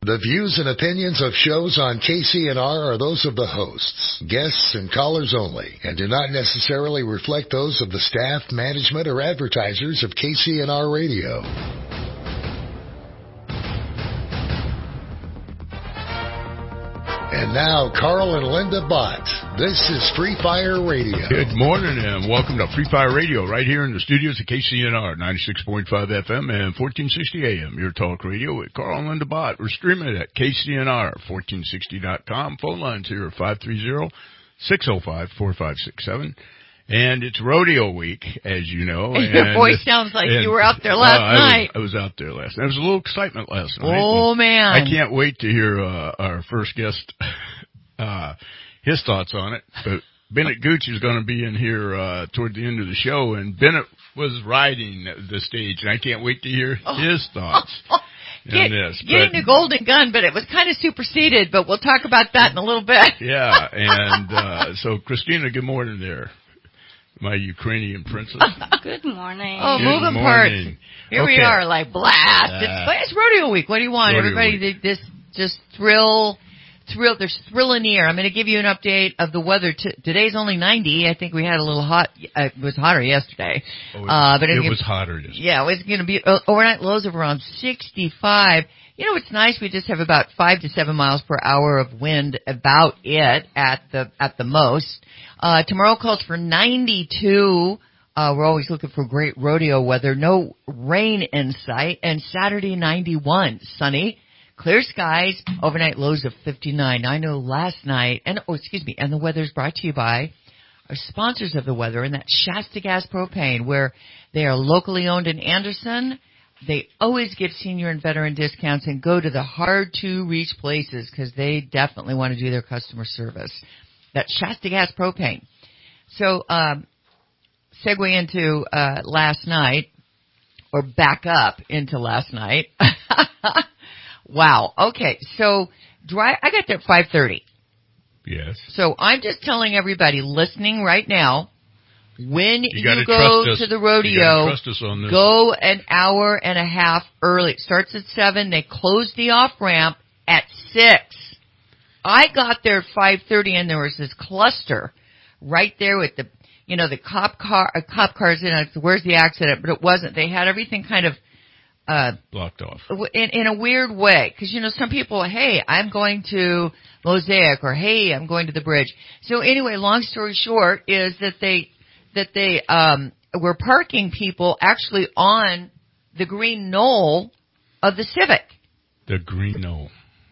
The views and opinions of shows on KCNR are those of the hosts, guests, and callers only, and do not necessarily reflect those of the staff, management, or advertisers of KCNR Radio. And now, Carl and Linda Bott. This is Free Fire Radio. Good morning and welcome to Free Fire Radio right here in the studios of KCNR, 96.5 FM and 1460 AM. Your talk radio with Carl and Linda Bott. We're streaming at KCNR1460.com. Phone lines here are 530-605-4567. And it's rodeo week, as you know. And your voice sounds like you were out there last night. I was out there last night. There was a little excitement last night. Oh, man. I can't wait to hear our first guest, his thoughts on it. But Bennett Gooch is going to be in here toward the end of the show, and Bennett was riding the stage, and I can't wait to hear his thoughts. Getting the golden gun, but it was kind of superseded, but we'll talk about that in a little bit. Yeah, and so, Christina, good morning there. My Ukrainian princess. Good morning. Oh, Good moving morning. parts. Here we are, like blast. It's rodeo week. What do you want? Rodeo Everybody, week. this just thrill. There's thrill in the air. I'm going to give you an update of the weather. Today's only 90. I think we had a little hot. It was hotter yesterday. But it was hotter yesterday. Yeah, it's going to be overnight lows of around 65. You know, it's nice. We just have about 5 to 7 miles per hour of wind, about it at the most. Tomorrow calls for 92. We're always looking for great rodeo weather. No rain in sight. And Saturday 91, sunny, clear skies, overnight lows of 59. I know last night, and the weather's brought to you by our sponsors of the weather, and that's Shasta Gas Propane, where they are locally owned in Anderson. They always give senior and veteran discounts and go to the hard-to-reach places because they definitely want to do their customer service. That's Shasta Gas Propane. So, segue into last night, or back up into last night. Wow. Okay, so I got there at 5:30. Yes. So I'm just telling everybody listening right now, when you go to the rodeo, trust us on this. Go an hour and a half early. It starts at 7. They close the off-ramp at 6. I got there at 5:30, and there was this cluster right there with the cop cars in it. Where's the accident? But it wasn't. They had everything kind of blocked off in a weird way, because some people, hey, I'm going to Mosaic, or hey, I'm going to the bridge. So anyway, long story short is that they were parking people actually on the green knoll of the Civic. The green knoll.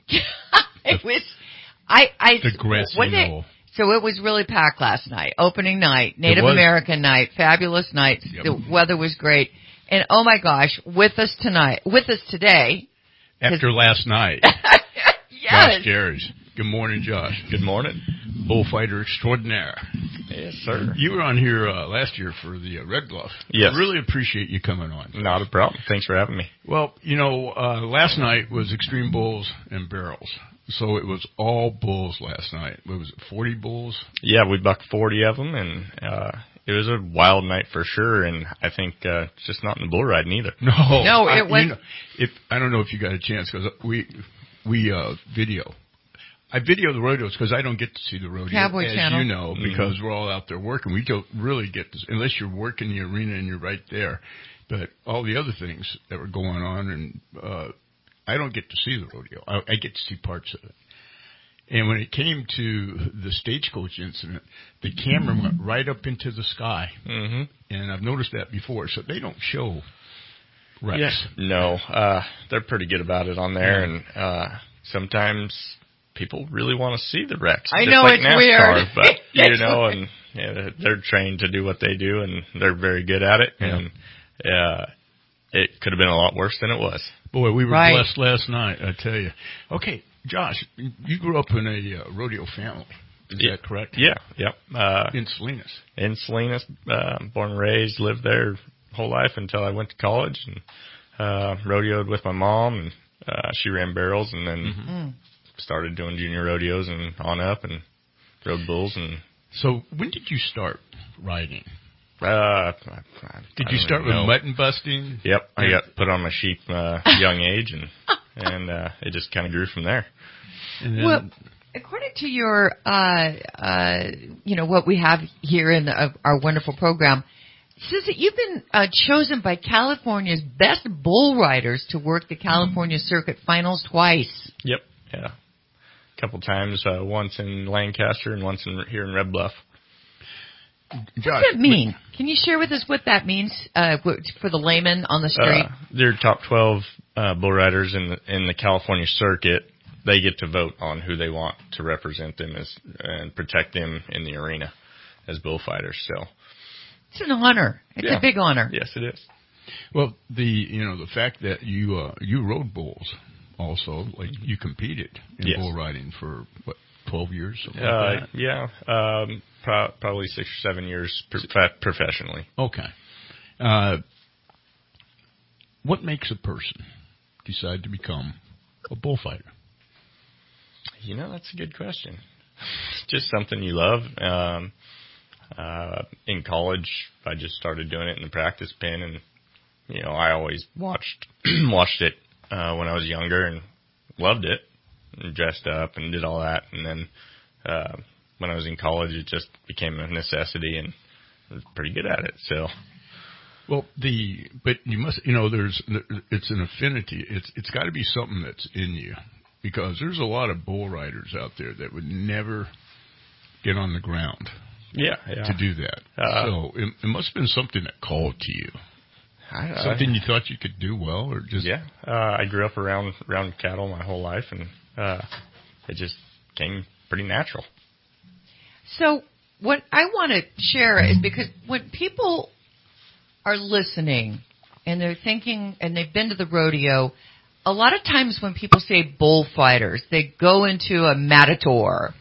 It was the grassy knoll. So it was really packed last night. Opening night, Native American night, fabulous night. Yep. The weather was great. And oh my gosh, with us today. After last night. Yes. Josh Jerry's. Good morning, Josh. Good morning. Bullfighter extraordinaire. Yes, sir. You were on here last year for the Red Bluff. Yes. I really appreciate you coming on. Not a problem. Thanks for having me. Well, last night was Extreme Bulls and Barrels. So it was all bulls last night. What was it, 40 bulls? Yeah, we bucked 40 of them, and it was a wild night for sure, and I think it's just not in the bull riding either. No, it went... I don't know if you got a chance, because we video. I video the rodeos because I don't get to see the rodeo, Cowboy as Channel. you know, because we're all out there working. We don't really get to, unless you're working the arena and you're right there. But all the other things that were going on, and I don't get to see the rodeo. I get to see parts of it. And when it came to the stagecoach incident, the camera went right up into the sky. Mm-hmm. And I've noticed that before. So they don't show wrecks. Yes. No, they're pretty good about it on there, and sometimes people really want to see the wrecks. I just know, like it's NASCAR, weird. But, and they're trained to do what they do, and they're very good at it. Yeah. And it could have been a lot worse than it was. Boy, we were blessed last night, I tell you. Okay, Josh, you grew up in a rodeo family. Is that correct? Yeah, yep. In Salinas. In Salinas, born and raised, lived there whole life until I went to college, and rodeoed with my mom, and she ran barrels, and then started doing junior rodeos and on up, and rode bulls. And so when did you start riding? Did you start with mutton busting? Yep, I got put on my sheep young age, and and it just kind of grew from there. And then, Well, according to your, what we have here in our wonderful program, it says that you've been chosen by California's best bull riders to work the California Circuit Finals twice. Yep, yeah, a couple times, once in Lancaster and once here in Red Bluff. What does that mean? Can you share with us what that means for the layman on the street? They're top 12 bull riders in the California Circuit. They get to vote on who they want to represent them and protect them in the arena as bullfighters. So It's an honor. It's a big honor. Yes, it is. Well, the fact that you rode bulls also, like you competed in bull riding for 12 years, something like that? Yeah, probably 6 or 7 years professionally. Okay. What makes a person decide to become a bullfighter? That's a good question. Just something you love. In college, I just started doing it in the practice pen, and I always watched it when I was younger and loved it, and dressed up and did all that. And then when I was in college, it just became a necessity, and I was pretty good at it. So, well, but you must, it's an affinity. It's got to be something that's in you, because there's a lot of bull riders out there that would never get on the ground. Yeah. To do that. So it must have been something that called to you. Something you thought you could do well, or just... Yeah. I grew up around cattle my whole life, and it just came pretty natural. So what I want to share is, because when people are listening and they're thinking and they've been to the rodeo, a lot of times when people say bullfighters, they go into a matador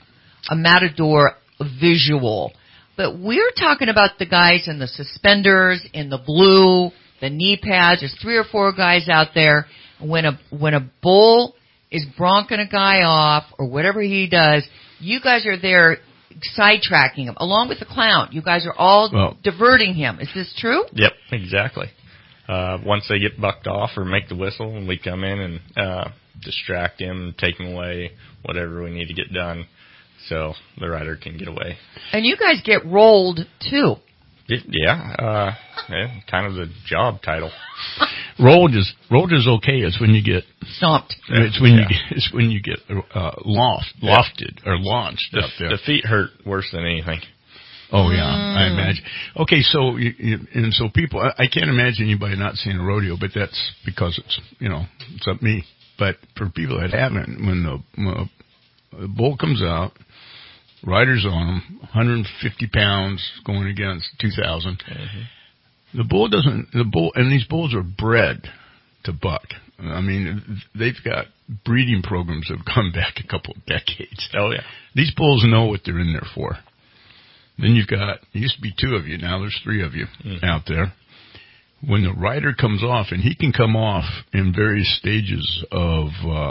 visual. But we're talking about the guys in the suspenders, in the blue, the knee pads. There's 3 or 4 guys out there. When a bull is bronking a guy off or whatever he does, you guys are there sidetracking him, along with the clown. You guys are all diverting him. Is this true? Yep, exactly. Once they get bucked off or make the whistle, and we come in and distract him, take him away, whatever we need to get done, so the rider can get away. And you guys get rolled too. Yeah, kind of the job title. Rolled is okay. It's when you get stomped. It's when you get lofted or launched out there. The feet hurt worse than anything. Oh yeah, I imagine. Okay, so so people, I can't imagine anybody not seeing a rodeo, but that's because it's up me. But for people that haven't, when the bull comes out, riders on him, 150 pounds going against 2,000. Mm-hmm. The bull, and these bulls are bred to buck. I mean, they've got breeding programs that have come back a couple of decades. Oh yeah. These bulls know what they're in there for. Then there used to be 2 of you, now there's 3 of you out there. When the rider comes off, and he can come off in various stages of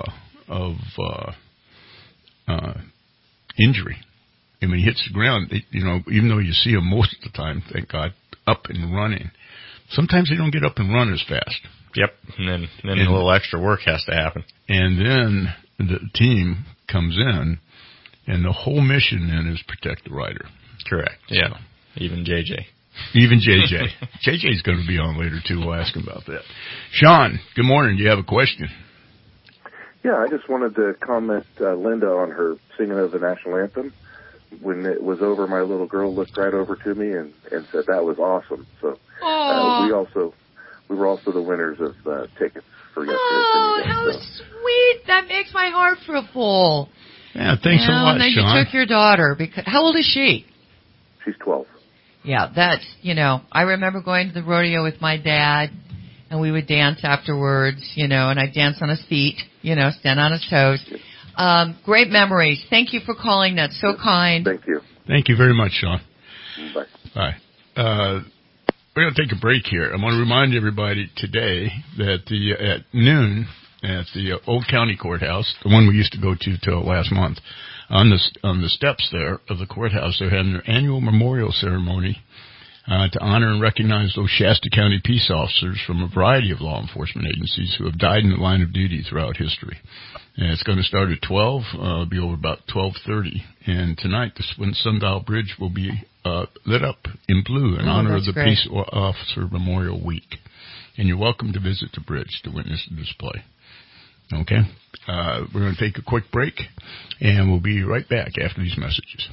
injury. And when he hits the ground, even though you see him most of the time, thank God, up and running, sometimes they don't get up and run as fast. Yep, and then a little extra work has to happen. And then the team comes in, and the whole mission then is protect the rider. Correct, yeah. So, even JJ. JJ's going to be on later, too. We'll ask him about that. Sean, good morning. Do you have a question? Yeah, I just wanted to comment Linda on her singing of the national anthem. When it was over, my little girl looked right over to me and said that was awesome. So we were also the winners of tickets for yesterday. Oh, how sweet! That makes my heart feel full. Yeah, thanks a lot, and then Sean. You took your daughter. How old is she? She's 12. Yeah, that's, I remember going to the rodeo with my dad, and we would dance afterwards, and I'd dance on his feet, stand on his toes. Great memories. Thank you for calling. That's so kind. Thank you. Thank you very much, Sean. Bye. Bye. We're going to take a break here. I want to remind everybody today that at noon at the Old County Courthouse, the one we used to go to till last month, on the steps there of the courthouse, they're having their annual memorial ceremony to honor and recognize those Shasta County peace officers from a variety of law enforcement agencies who have died in the line of duty throughout history. And it's going to start at 12, be over about 12:30. And tonight, the Sundial Bridge will be lit up in blue in honor of the great. Peace Officer Memorial Week. And you're welcome to visit the bridge to witness the display. Okay? We're going to take a quick break, and we'll be right back after these messages.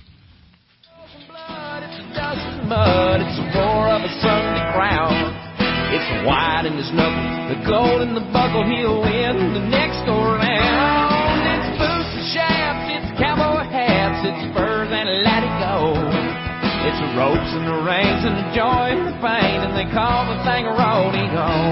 Mud, it's a roar of a Sunday crowd. It's white and there's nothing, the gold in the buckle, he'll win the next go round. It's boots and shafts, it's cowboy hats, it's spurs and let it go. It's the ropes and the reins and the joy and the pain, and they call the thing a rolling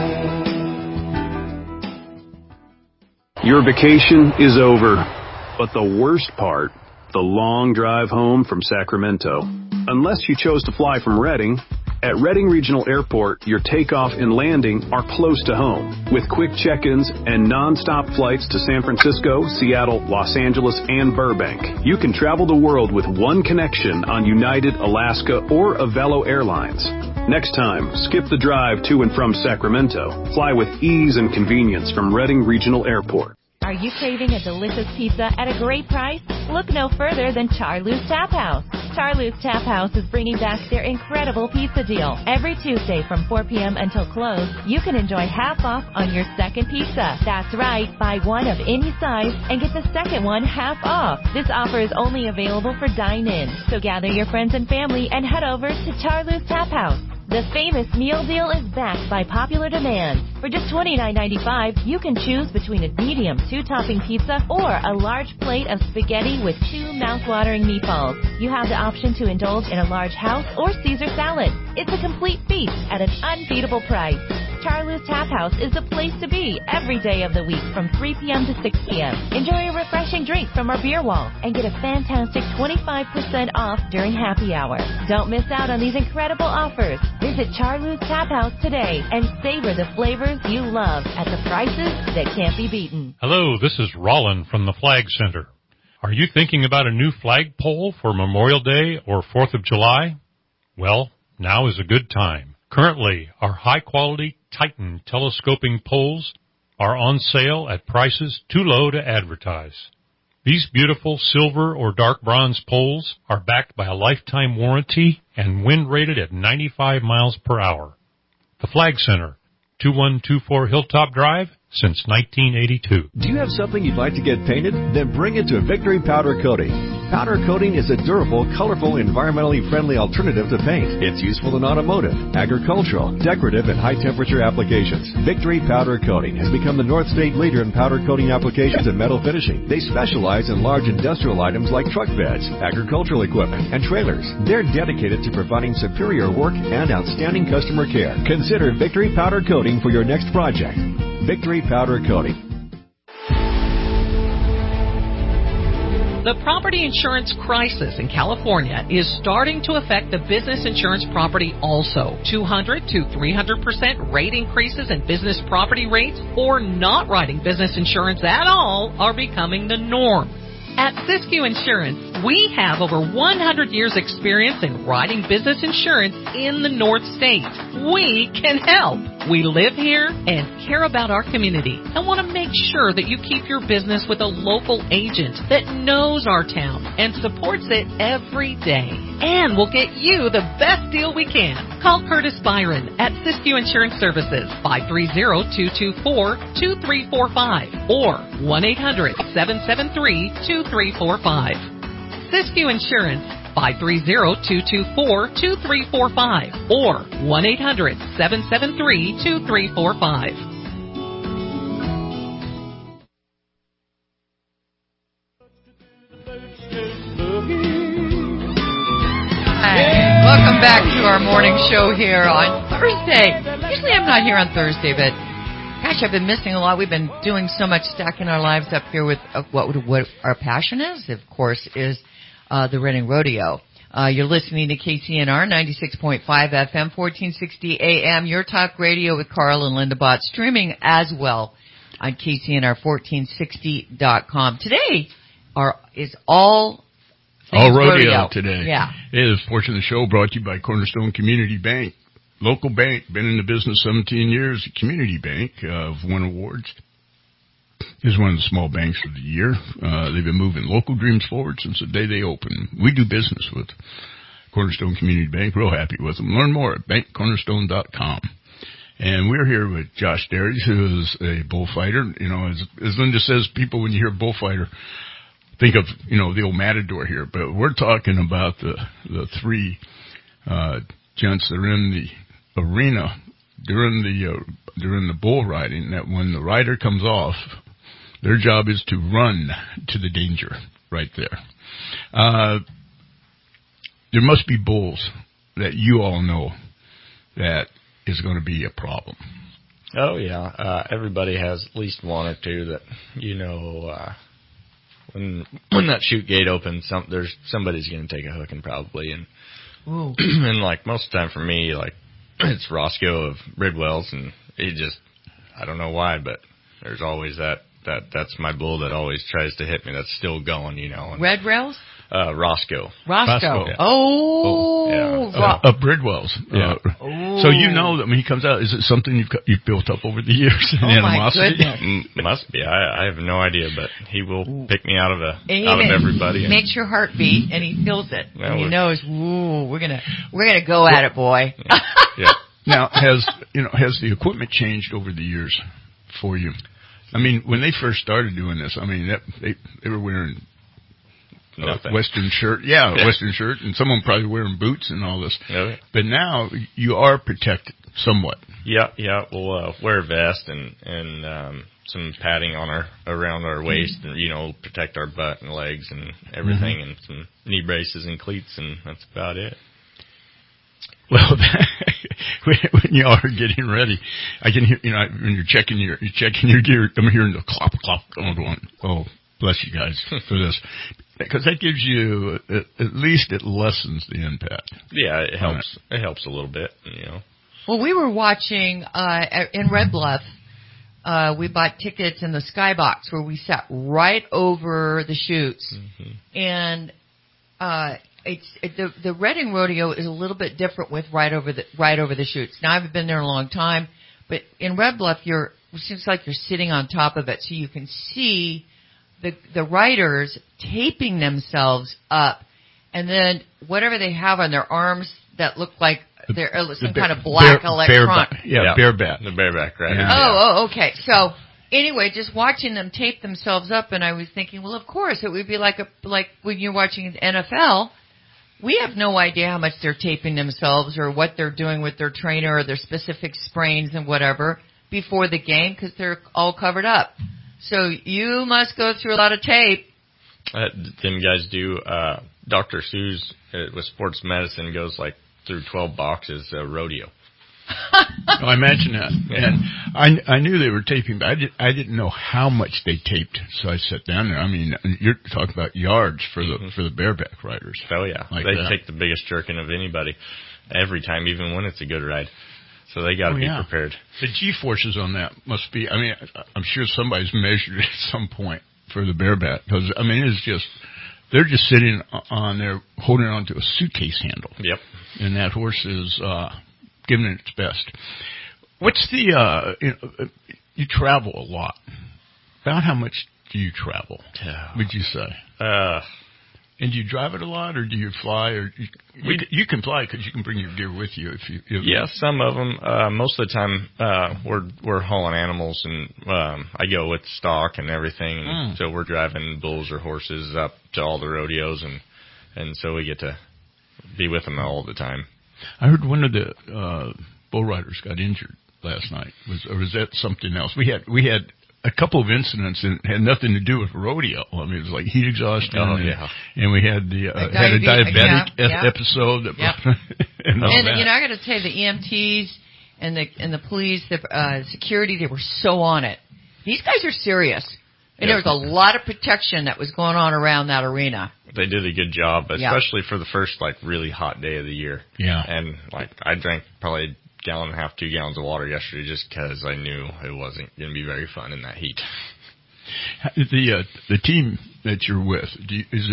on. Your vacation is over, but the worst part, the long drive home from Sacramento. Unless you chose to fly from Redding, at Redding Regional Airport, your takeoff and landing are close to home. With quick check-ins and non-stop flights to San Francisco, Seattle, Los Angeles, and Burbank, you can travel the world with one connection on United, Alaska, or Avelo Airlines. Next time, skip the drive to and from Sacramento. Fly with ease and convenience from Redding Regional Airport. Are you craving a delicious pizza at a great price? Look no further than Charlie's Tap House. Charlie's Tap House is bringing back their incredible pizza deal. Every Tuesday from 4 p.m. until close, you can enjoy half off on your second pizza. That's right, buy one of any size and get the second one half off. This offer is only available for dine-in, so gather your friends and family and head over to Charlie's Tap House. The famous meal deal is backed by popular demand. For just $29.95, you can choose between a medium 2-topping pizza or a large plate of spaghetti with 2 mouth-watering meatballs. You have the option to indulge in a large house or Caesar salad. It's a complete feast at an unbeatable price. Charlie's Tap House is the place to be every day of the week from 3 p.m. to 6 p.m. Enjoy a refreshing drink from our beer wall and get a fantastic 25% off during happy hour. Don't miss out on these incredible offers. Visit Charlie's Tap House today and savor the flavors you love at the prices that can't be beaten. Hello, this is Rollin from the Flag Center. Are you thinking about a new flagpole for Memorial Day or 4th of July? Well, now is a good time. Currently, our high-quality Titan telescoping poles are on sale at prices too low to advertise. These beautiful silver or dark bronze poles are backed by a lifetime warranty and wind rated at 95 miles per hour. The Flag Center, 2124 Hilltop Drive, since 1982. Do you have something you'd like to get painted? Then bring it to Victory Powder Coating. Powder coating is a durable, colorful, environmentally friendly alternative to paint. It's useful in automotive, agricultural, decorative, and high-temperature applications. Victory Powder Coating has become the North State leader in powder coating applications and metal finishing. They specialize in large industrial items like truck beds, agricultural equipment, and trailers. They're dedicated to providing superior work and outstanding customer care. Consider Victory Powder Coating for your next project. Victory Powder Coating. The property insurance crisis in California is starting to affect the business insurance property also. 200 to 300% rate increases in business property rates or not writing business insurance at all are becoming the norm. At Siskiyou Insurance, we have over 100 years experience in writing business insurance in the North State. We can help. We live here and care about our community and want to make sure that you keep your business with a local agent that knows our town and supports it every day. And we'll get you the best deal we can. Call Curtis Byron at Siskiyou Insurance Services, 530-224-2345 or 1-800-773-2345. Siskiyou Insurance, 530-224-2345 or 1-800-773-2345. Welcome back to our morning show here on Thursday. Usually I'm not here on Thursday, but gosh, I've been missing a lot. We've been doing so much, stacking our lives up here with what our passion is, of course, is the Redding Rodeo. You're listening to KCNR 96.5 FM, 1460 AM, your talk radio with Carl and Linda Bott, streaming as well on KCNR1460.com. Today is all All rodeo today. Yeah. Hey, this portion of the show brought to you by Cornerstone Community Bank. Local bank, been in the business 17 years. Community Bank, won awards. Is one of the small banks of the year. They've been moving local dreams forward since the day they opened. We do business with Cornerstone Community Bank. Real happy with them. Learn more at bankcornerstone.com. And we're here with Josh Dairies, who is a bullfighter. You know, as Linda says, people, when you hear bullfighter, think of, you know, the old matador here. But we're talking about the three gents that are in the arena during the bull riding, that when the rider comes off, their job is to run to the danger right there. There must be bulls that you all know that is going to be a problem. Oh, yeah. Everybody has at least one or two that, you know, when that chute gate opens, somebody's going to take a hooking probably. And, and like most of the time for me, like, it's Roscoe of Bridwell's, and he just, I don't know why, but there's always that's my bull that always tries to hit me. That's still going, you know. And, Red Rails? Roscoe. Roscoe. Yeah. Of Bridwell's. Yeah. So you know that when he comes out, is it something you've built up over the years? Animosity? My goodness. Must be. I have no idea, but he will pick me out of everybody. He makes your heart beat, and he feels it. Well, and he knows, ooh, we're gonna go at it, boy. Yeah. Now, has the equipment changed over the years for you? I mean, when they first started doing this, I mean, they were wearing Western shirt. Yeah, Western shirt, and someone probably wearing boots and all this. Yeah. But now you are protected somewhat. Yeah. We'll wear a vest and some padding around our waist, and you know, protect our butt and legs and everything, and some knee braces and cleats, and that's about it. Well, when you are getting ready, I can hear, you know, when you're checking your gear, I'm hearing the clop, clop, going. Oh, bless you guys for this. Because that gives you, at least it lessens the impact. Yeah, it helps. It helps a little bit, you know. Well, we were watching in Red Bluff. We bought tickets in the Skybox where we sat right over the chutes, and the Reading Rodeo is a little bit different with right over the chutes. Now, I haven't been there in a long time, but in Red Bluff, it seems like you're sitting on top of it, so you can see the riders taping themselves up, and then whatever they have on their arms that look like they're some kind of black electronic. Bareback. The bareback, right? Yeah. Oh, okay. So anyway, just watching them tape themselves up, and I was thinking, well, of course, it would be like when you're watching the NFL. We have no idea how much they're taping themselves or what they're doing with their trainer or their specific sprains and whatever before the game because they're all covered up. So you must go through a lot of tape. Them guys do. Dr. Seuss with sports medicine goes like through 12 boxes rodeo. I imagine that. Yeah. And I knew they were taping, but I didn't know how much they taped. So I sat down there. I mean, you're talking about yards for the bareback riders. Oh yeah, like they that. take the biggest jerking of anybody every time, even when it's a good ride. So they got to be prepared. The G-forces on that must be. I mean, I'm sure somebody's measured it at some point for the bareback because I mean, they're just sitting on there holding on to a suitcase handle. Yep. And that horse is giving it its best. What's the, you travel a lot. About how much do you travel, would you say? And do you drive it a lot, or do you fly? Or you can fly because you can bring your gear with you if you. Yeah, some of them. Most of the time, we're hauling animals, and I go with stock and everything. And so we're driving bulls or horses up to all the rodeos, and so we get to be with them all the time. I heard one of the bull riders got injured last night. Was that something else? We had a couple of incidents that had nothing to do with rodeo. I mean, it was like heat exhaustion. And we had had a diabetic episode. That and you know, I got to tell you, the EMTs and the police, the security, they were so on it. These guys are serious. And there was a lot of protection that was going on around that arena. They did a good job, especially for the first, like, really hot day of the year. Yeah. And, like, I drank probably a gallon and a half, 2 gallons of water yesterday just because I knew it wasn't going to be very fun in that heat. The team that you're with, do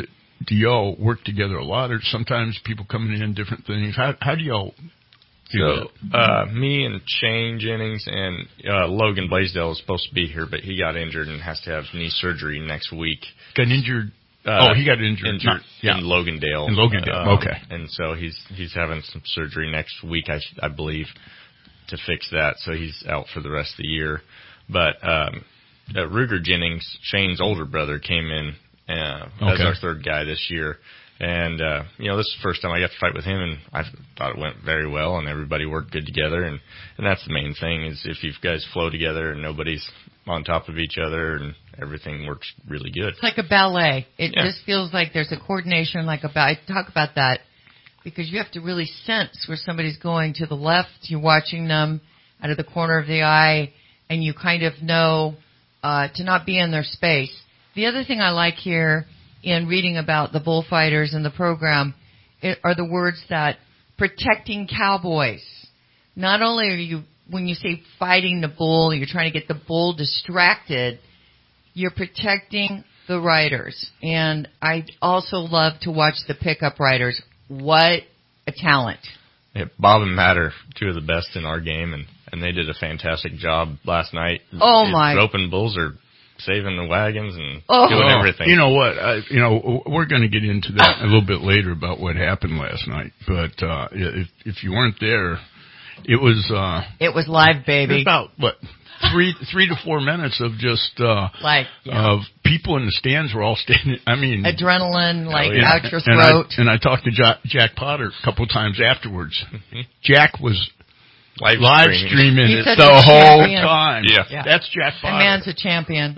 do y'all work together a lot, or sometimes people coming in different things? How do y'all do that? Me and Shane Jennings and Logan Blaisdell is supposed to be here, but he got injured and has to have knee surgery next week. Got injured? He got injured in Logandale. In Logandale, okay. And so he's having some surgery next week, I believe, to fix that. So he's out for the rest of the year. But Ruger Jennings, Shane's older brother, came in as our third guy this year. And, this is the first time I got to fight with him, and I thought it went very well, and everybody worked good together. And that's the main thing, is if you guys flow together and nobody's on top of each other and everything works really good. It's like a ballet. It just feels like there's a coordination like a ballet. I talk about that because you have to really sense where somebody's going to the left. You're watching them out of the corner of the eye, and you kind of know to not be in their space. The other thing I like here in reading about the bullfighters in the program are the words that protecting cowboys. Not only are you, when you say fighting the bull, you're trying to get the bull distracted, you're protecting the riders. And I also love to watch the pickup riders. What a talent. Yeah, Bob and Matt are two of the best in our game, and they did a fantastic job last night. Oh, my. Roping bulls are saving the wagons and doing everything. You know what? We're going to get into that a little bit later about what happened last night. But if you weren't there, it was live, baby. It was about 3 to 4 minutes of just of people in the stands were all standing. I mean, adrenaline out your throat. And I talked to Jack Potter a couple times afterwards. Jack was live streaming it the whole time. Yeah. That's Jack Potter. That man's a champion.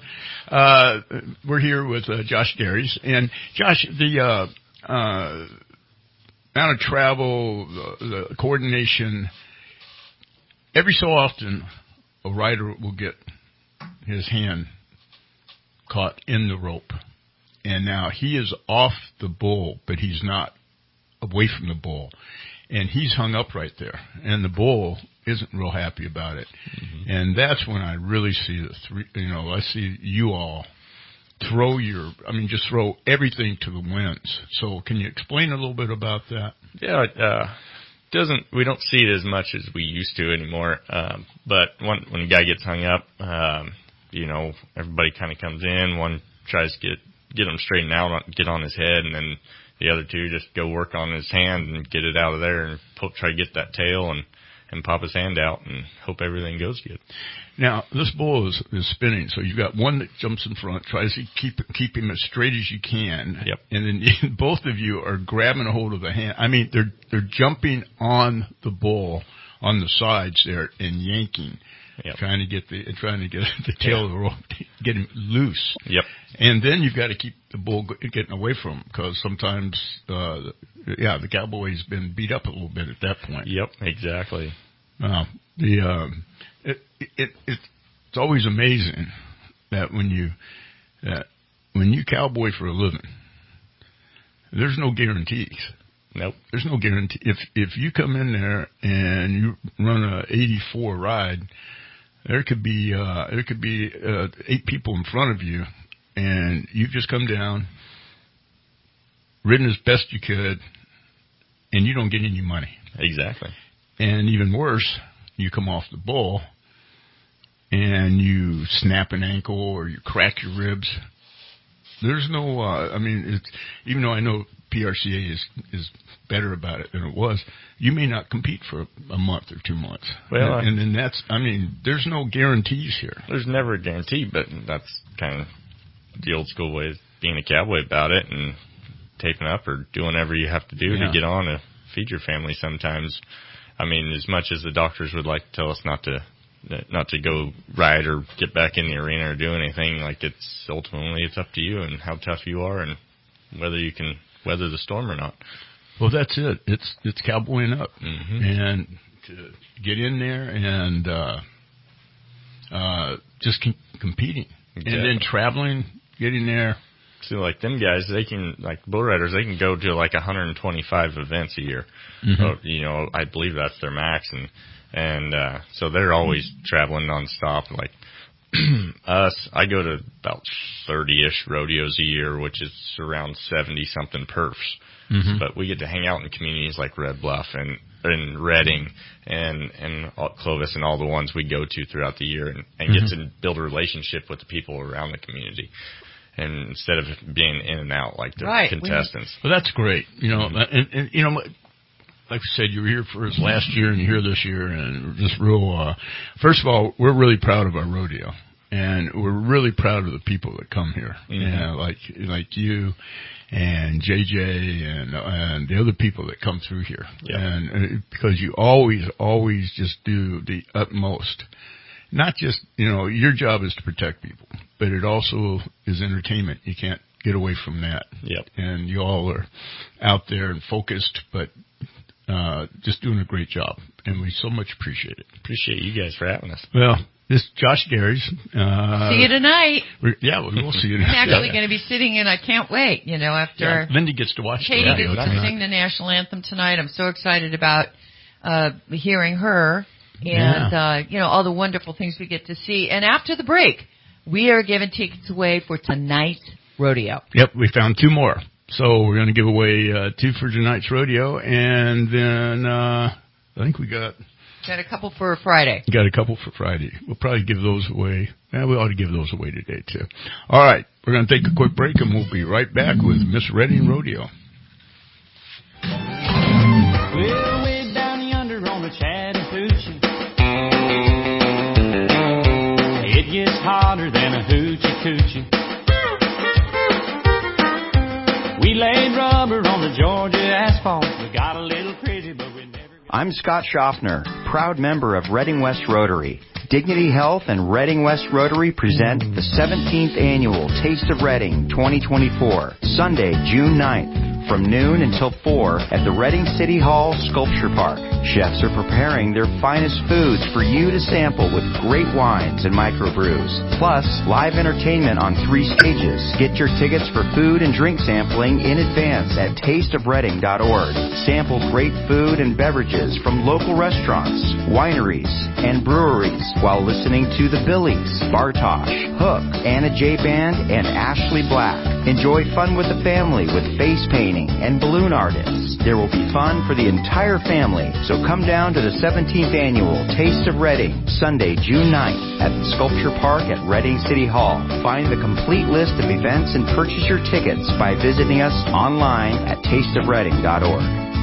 We're here with Josh Garys. And Josh, the amount of travel, the coordination, every so often a rider will get his hand caught in the rope. And now he is off the bull, but he's not away from the bull. And he's hung up right there. And the bull isn't real happy about it. Mm-hmm. And that's when I really see I see you all just throw everything to the winds. So can you explain a little bit about that? Yeah, we don't see it as much as we used to anymore. But when a guy gets hung up, everybody kind of comes in. One tries to get him straightened out, get on his head, and then the other two just go work on his hand and get it out of there and try to get that tail and pop his hand out and hope everything goes good. Now, this bull is spinning, so you've got one that jumps in front, tries to keep him as straight as you can. Yep. And then both of you are grabbing a hold of the hand. I mean, they're jumping on the bull on the sides there and yanking. Yep. Trying to get the tail of the rope, get him loose. Yep. And then you've got to keep the bull getting away from him, because sometimes, the cowboy's been beat up a little bit at that point. Yep, exactly. It's always amazing that when you cowboy for a living, there's no guarantees. Nope. There's no guarantee. If you come in there and you run a 84 ride, there could be 8 people in front of you, and you've just come down, ridden as best you could, and you don't get any money. Exactly. And even worse, you come off the bull and you snap an ankle or you crack your ribs. There's no, even though I know PRCA is better about it than it was, you may not compete for a month or 2 months. Well, and then there's no guarantees here. There's never a guarantee, but that's kind of the old school way of being a cowboy about it, and taping up or doing whatever you have to do to get on to feed your family sometimes. I mean, as much as the doctors would like to tell us not to go ride or get back in the arena or do anything, it's up to you and how tough you are and whether you can weather the storm or not. Well, that's it. It's cowboying up, and to get in there and just keep competing, and then traveling, getting there. So them guys, they can, bull riders, they can go to 125 events a year. Mm-hmm. So, I believe that's their max, and so they're always traveling nonstop. I go to about 30-ish rodeos a year, which is around 70-something perfs. Mm-hmm. But we get to hang out in communities like Red Bluff and Redding and Clovis and all the ones we go to throughout the year and get to build a relationship with the people around the community. And instead of being in and out like the contestants. Well, that's great. You know, and you know, like I said, you were here for us last year and you're here this year, and we're just real. First of all, we're really proud of our rodeo, and we're really proud of the people that come here. Mm-hmm. Like you and JJ and the other people that come through here. Yeah. And because you always just do the utmost. Not just, you know, your job is to protect people, but it also is entertainment. You can't get away from that. Yep. And you all are out there and focused, but just doing a great job. And we so much appreciate it. Appreciate you guys for having us. Well, this is Josh Gary's. See you tonight. We'll see you tonight. I'm actually going to be sitting in. I can't wait, you know, after Lindy gets to watch Katie gets to sing the national anthem tonight. I'm so excited about hearing her. And, you know, all the wonderful things we get to see. And after the break, we are giving tickets away for tonight's rodeo. Yep, we found 2 more. So we're going to give away 2 for tonight's rodeo. And then I think we got a couple for Friday. Got a couple for Friday. We'll probably give those away. We ought to give those away today, too. All right, we're going to take a quick break, and we'll be right back with Miss Redding Rodeo. Well, way down yonder on the Chattahoochee, it gets hotter than a hoochie coochie. We laid rubber on the Georgia asphalt. We got a little crazy, but we never... I'm Scott Schaffner, proud member of Redding West Rotary. Dignity Health and Redding West Rotary present the 17th Annual Taste of Redding 2024, Sunday, June 9th. From noon until 4 at the Redding City Hall Sculpture Park. Chefs are preparing their finest foods for you to sample with great wines and microbrews. Plus, live entertainment on 3 stages. Get your tickets for food and drink sampling in advance at tasteofredding.org. Sample great food and beverages from local restaurants, wineries, and breweries while listening to the Billies, Bartosh, Hook, Anna J. Band, and Ashley Black. Enjoy fun with the family with face painting and balloon artists. There will be fun for the entire family, so come down to the 17th Annual Taste of Redding, Sunday, June 9th at the Sculpture Park at Redding City Hall. Find the complete list of events and purchase your tickets by visiting us online at tasteofredding.org.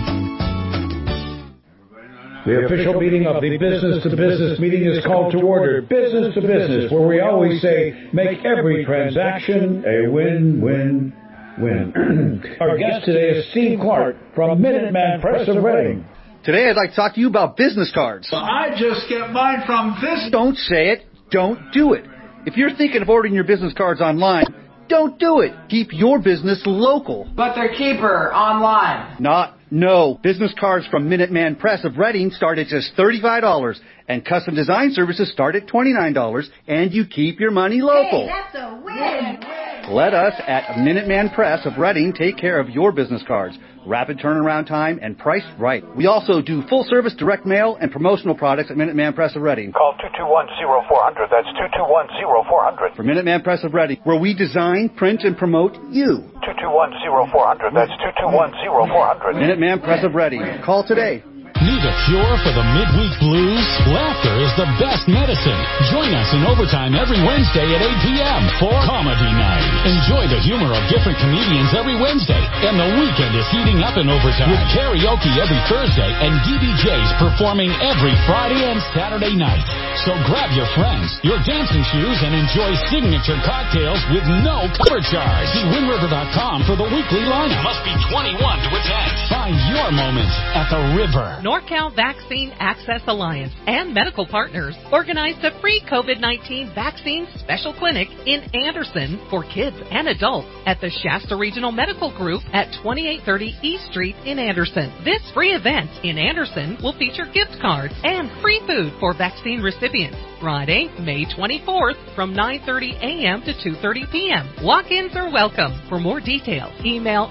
The official meeting of the business-to-business meeting is called to order. Business to business, where we always say, make every transaction a win-win-win. Our guest today is Steve Clark from Minuteman Press of Redding. Today I'd like to talk to you about business cards. Well, I just get mine from this. Don't say it. Don't do it. If you're thinking of ordering your business cards online, don't do it. Keep your business local. But they're cheaper online. No. Business cards from Minuteman Press of Redding start at just $35, and custom design services start at $29, and you keep your money local. Hey, that's a win. Let us at Minuteman Press of Redding take care of your business cards. Rapid turnaround time and priced right. We also do full-service direct mail and promotional products at Minuteman Press of Redding. Call 221-0400. That's 221-0400. For Minuteman Press of Redding, where we design, print, and promote you. 221-0400. That's 221-0400. Minuteman Press of Redding. Call today. Need a cure for the midweek blues? Laughter is the best medicine. Join us in Overtime every Wednesday at 8 p.m. for Comedy Night. Enjoy the humor of different comedians every Wednesday, and the weekend is heating up in Overtime with karaoke every Thursday and DBJs performing every Friday and Saturday night. So grab your friends, your dancing shoes, and enjoy signature cocktails with no cover charge. See WindRiver.com for the weekly lineup. Must be 21 to attend. Find your moment at the river. NorCal Vaccine Access Alliance and medical partners organized a free COVID-19 vaccine special clinic in Anderson for kids and adults at the Shasta Regional Medical Group at 2830 East Street in Anderson. This free event in Anderson will feature gift cards and free food for vaccine recipients. Friday, May 24th from 9:30 a.m. to 2:30 p.m. Walk-ins are welcome. For more details, email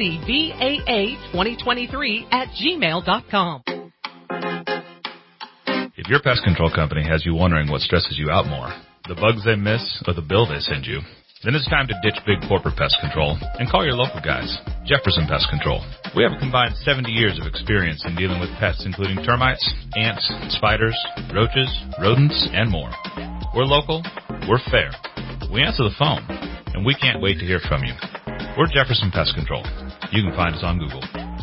ncbaa2023@gmail.com. If your pest control company has you wondering what stresses you out more, the bugs they miss, or the bill they send you, then it's time to ditch big corporate pest control and call your local guys, Jefferson Pest Control. We have a combined 70 years of experience in dealing with pests including termites, ants, spiders, roaches, rodents, and more. We're local, we're fair, we answer the phone, and we can't wait to hear from you. We're Jefferson Pest Control. You can find us on Google.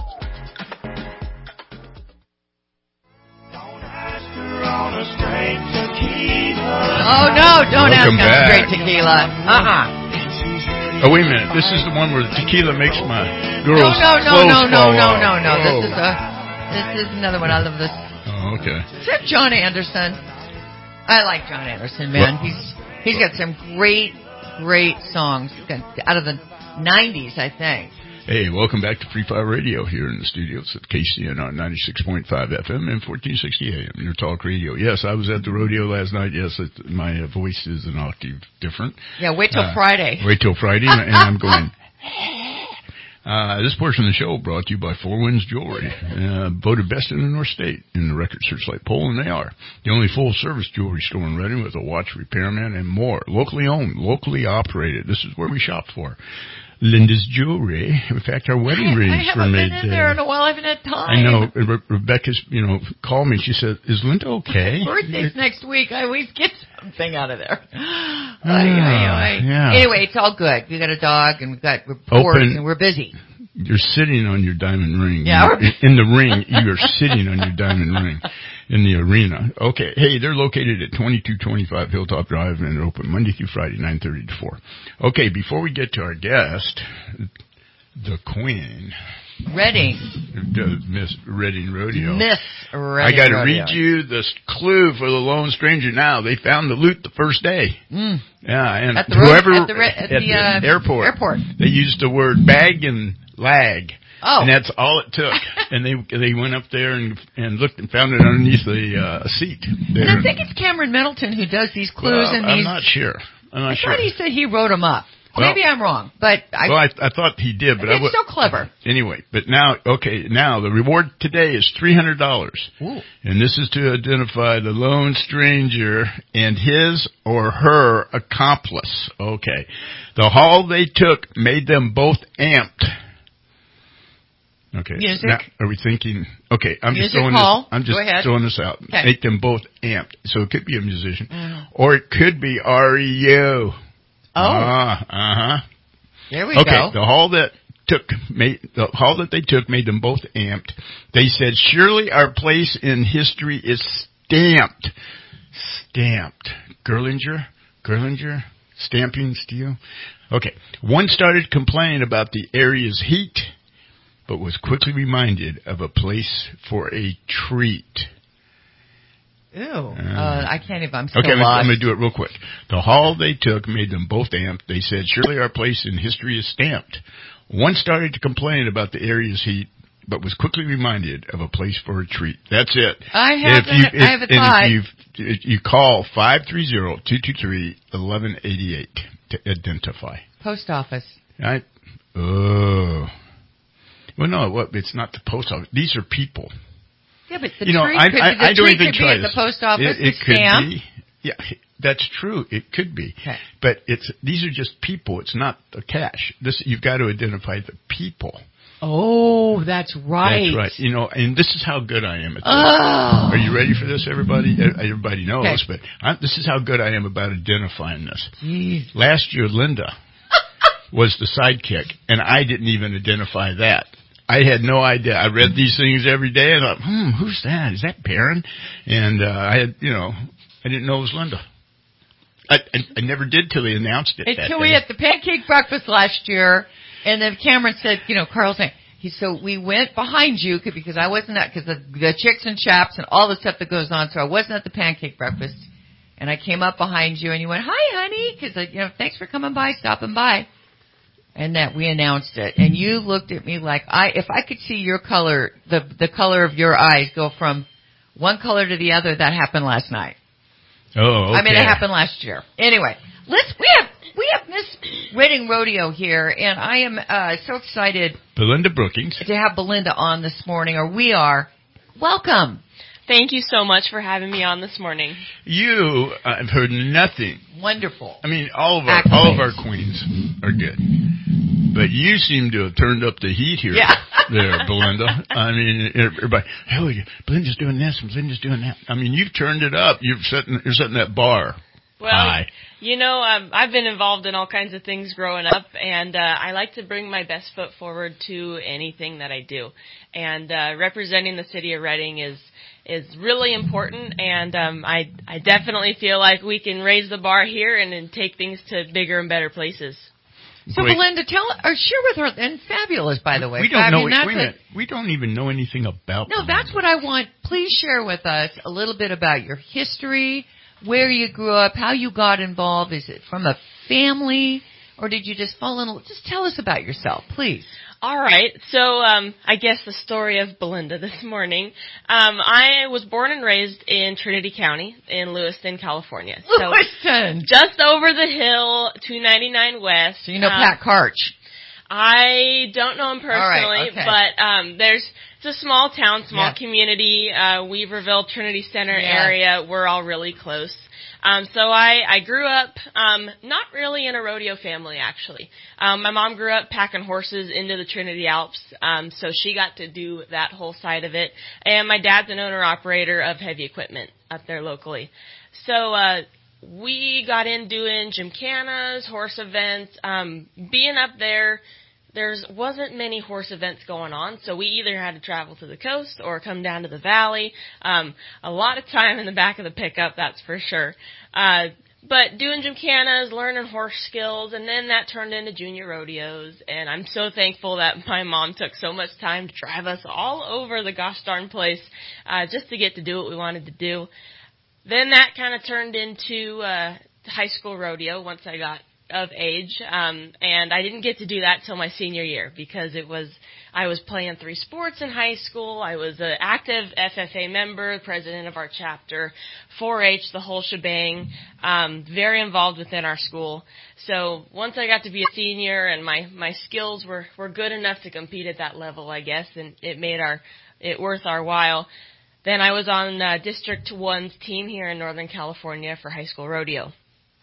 Oh, no, don't Welcome ask back. us straight tequila. Oh, wait a minute. This is the one where the tequila makes my girl's No. clothes fall off. This is another one. I love this. Oh, okay. Is that John Anderson? I like John Anderson, man. He's got some great songs out of the 90s, I think. Hey, welcome back to Free Fire Radio here in the studios at KCNR 96.5 FM and 1460 AM, your talk radio. Yes, I was at the rodeo last night. Yes, my voice is an octave different. Yeah, wait till Friday. Wait till Friday, and I'm going... This portion of the show brought to you by Four Winds Jewelry, voted best in the North State in the Record Searchlight poll, and they are the only full-service jewelry store in Reading with a watch repairman and more. Locally owned, locally operated. This is where we shop for. Linda's Jewelry. In fact, our wedding rings were made there. I haven't been in there in a while. I haven't had time. I know. Rebecca's, called me. She said, "Is Linda okay?" My birthday's next week. I always get something out of there. Yeah. Anyway, it's all good. We got a dog and we've got reports and we're busy. You're sitting on your diamond ring. Yeah. In the ring, you're sitting on your diamond ring in the arena. Okay. Hey, they're located at 2225 Hilltop Drive and they're open Monday through Friday, 9:30 to 4. Okay, before we get to our guest, the Queen. Reading. Miss Reading Rodeo. Miss Reading I got to Rodeo. read you the clue for the Lone Stranger now. They found the loot the first day. Mm. Yeah, and at the airport. They used the word bag and lag. Oh. And that's all it took. And they went up there and looked and found it underneath the seat. And I think it's Cameron Middleton who does these clues and these. I'm not sure. I thought he said he wrote them up. Maybe I'm wrong, but I thought he did, but it's so clever. Anyway, but now the reward today is $300. Ooh. And this is to identify the lone stranger and his or her accomplice. Okay. The haul they took made them both amped. Okay. Music. Now, are we thinking? Okay, I'm Music just throwing hall. this. I'm just Go ahead. throwing this out. Okay. Make them both amped. So it could be a musician, or it could be REO. Oh. There we go. go. The haul that they took made them both amped. They said, "Surely our place in history is stamped." Stamped. Gerlinger, stamping steel. Okay. One started complaining about the area's heat, but was quickly reminded of a place for a treat. Ew. I can't even. I'm still okay, lost. I'm going to do it real quick. The haul they took made them both amped. They said, "Surely our place in history is stamped." One started to complain about the area's heat, but was quickly reminded of a place for a treat. That's it. I have a thought. If you call 530-223-1188 to identify. Post office. Right? Well, no, it's not the post office. These are people. Yeah, but the tree could be at the post office. It could stamp. be. Yeah, that's true. It could be. Okay. But these are just people. It's not the cash. You've got to identify the people. Oh, that's right. That's right. And this is how good I am at this. Oh. Are you ready for this, everybody? Everybody knows, okay. But this is how good I am about identifying this. Jeez. Last year, Linda was the sidekick, and I didn't even identify that. I had no idea. I read these things every day, and I thought, who's that? Is that Perrin? And I didn't know it was Linda. I never did till they announced it. Until we had the pancake breakfast last year, and then Cameron said, Carl's saying, so we went behind you because I wasn't at, because the chicks and chaps and all the stuff that goes on, so I wasn't at the pancake breakfast. And I came up behind you, and you went, "Hi, honey," because thanks for coming by, stopping by. And that we announced it, and you looked at me like if I could see your color, the color of your eyes go from one color to the other. That happened last night. Oh, okay. I mean, it happened last year. Anyway, we have Miss Reading Rodeo here, and I am so excited. Belinda Brookings To have Belinda on this morning, or we are. Welcome. Thank you so much for having me on this morning. I've heard nothing. Wonderful. I mean, all of our queens are good. But you seem to have turned up the heat here, there, Belinda. I mean, everybody, Belinda's doing this and Belinda's doing that. I mean, you've turned it up. You're setting that bar high. You know, I've been involved in all kinds of things growing up, and I like to bring my best foot forward to anything that I do. And representing the city of Reading is really important, and I definitely feel like we can raise the bar here and take things to bigger and better places. So, Belinda, share with her, and fabulous, by the way. We don't know. Wait a minute. We don't even know anything about. No, that's what I want. Please share with us a little bit about your history, where you grew up, how you got involved. Is it from a family, or did you just fall in love? Just tell us about yourself, please. All right. So, I guess the story of Belinda this morning. I was born and raised in Trinity County in Lewiston, California. Lewiston! So, just over the hill, 299 West. So you know Pat Karch. I don't know him personally, okay. But it's a small town, community, Weaverville, Trinity Center area. We're all really close. So I grew up not really in a rodeo family, actually. My mom grew up packing horses into the Trinity Alps, so she got to do that whole side of it. And my dad's an owner-operator of heavy equipment up there locally. So we got in doing gymkhanas, horse events. Being up there wasn't many horse events going on, so we either had to travel to the coast or come down to the valley. A lot of time in the back of the pickup, that's for sure. But doing gymkhanas, learning horse skills, and then that turned into junior rodeos. And I'm so thankful that my mom took so much time to drive us all over the gosh darn place just to get to do what we wanted to do. Then that kind of turned into high school rodeo once I got of age, and I didn't get to do that till my senior year because I was playing 3 sports in high school. I was an active FFA member, president of our chapter, 4-H, the whole shebang, very involved within our school. So once I got to be a senior and my skills were good enough to compete at that level, I guess, and it made it worth our while. Then I was on District 1's team here in Northern California for high school rodeo.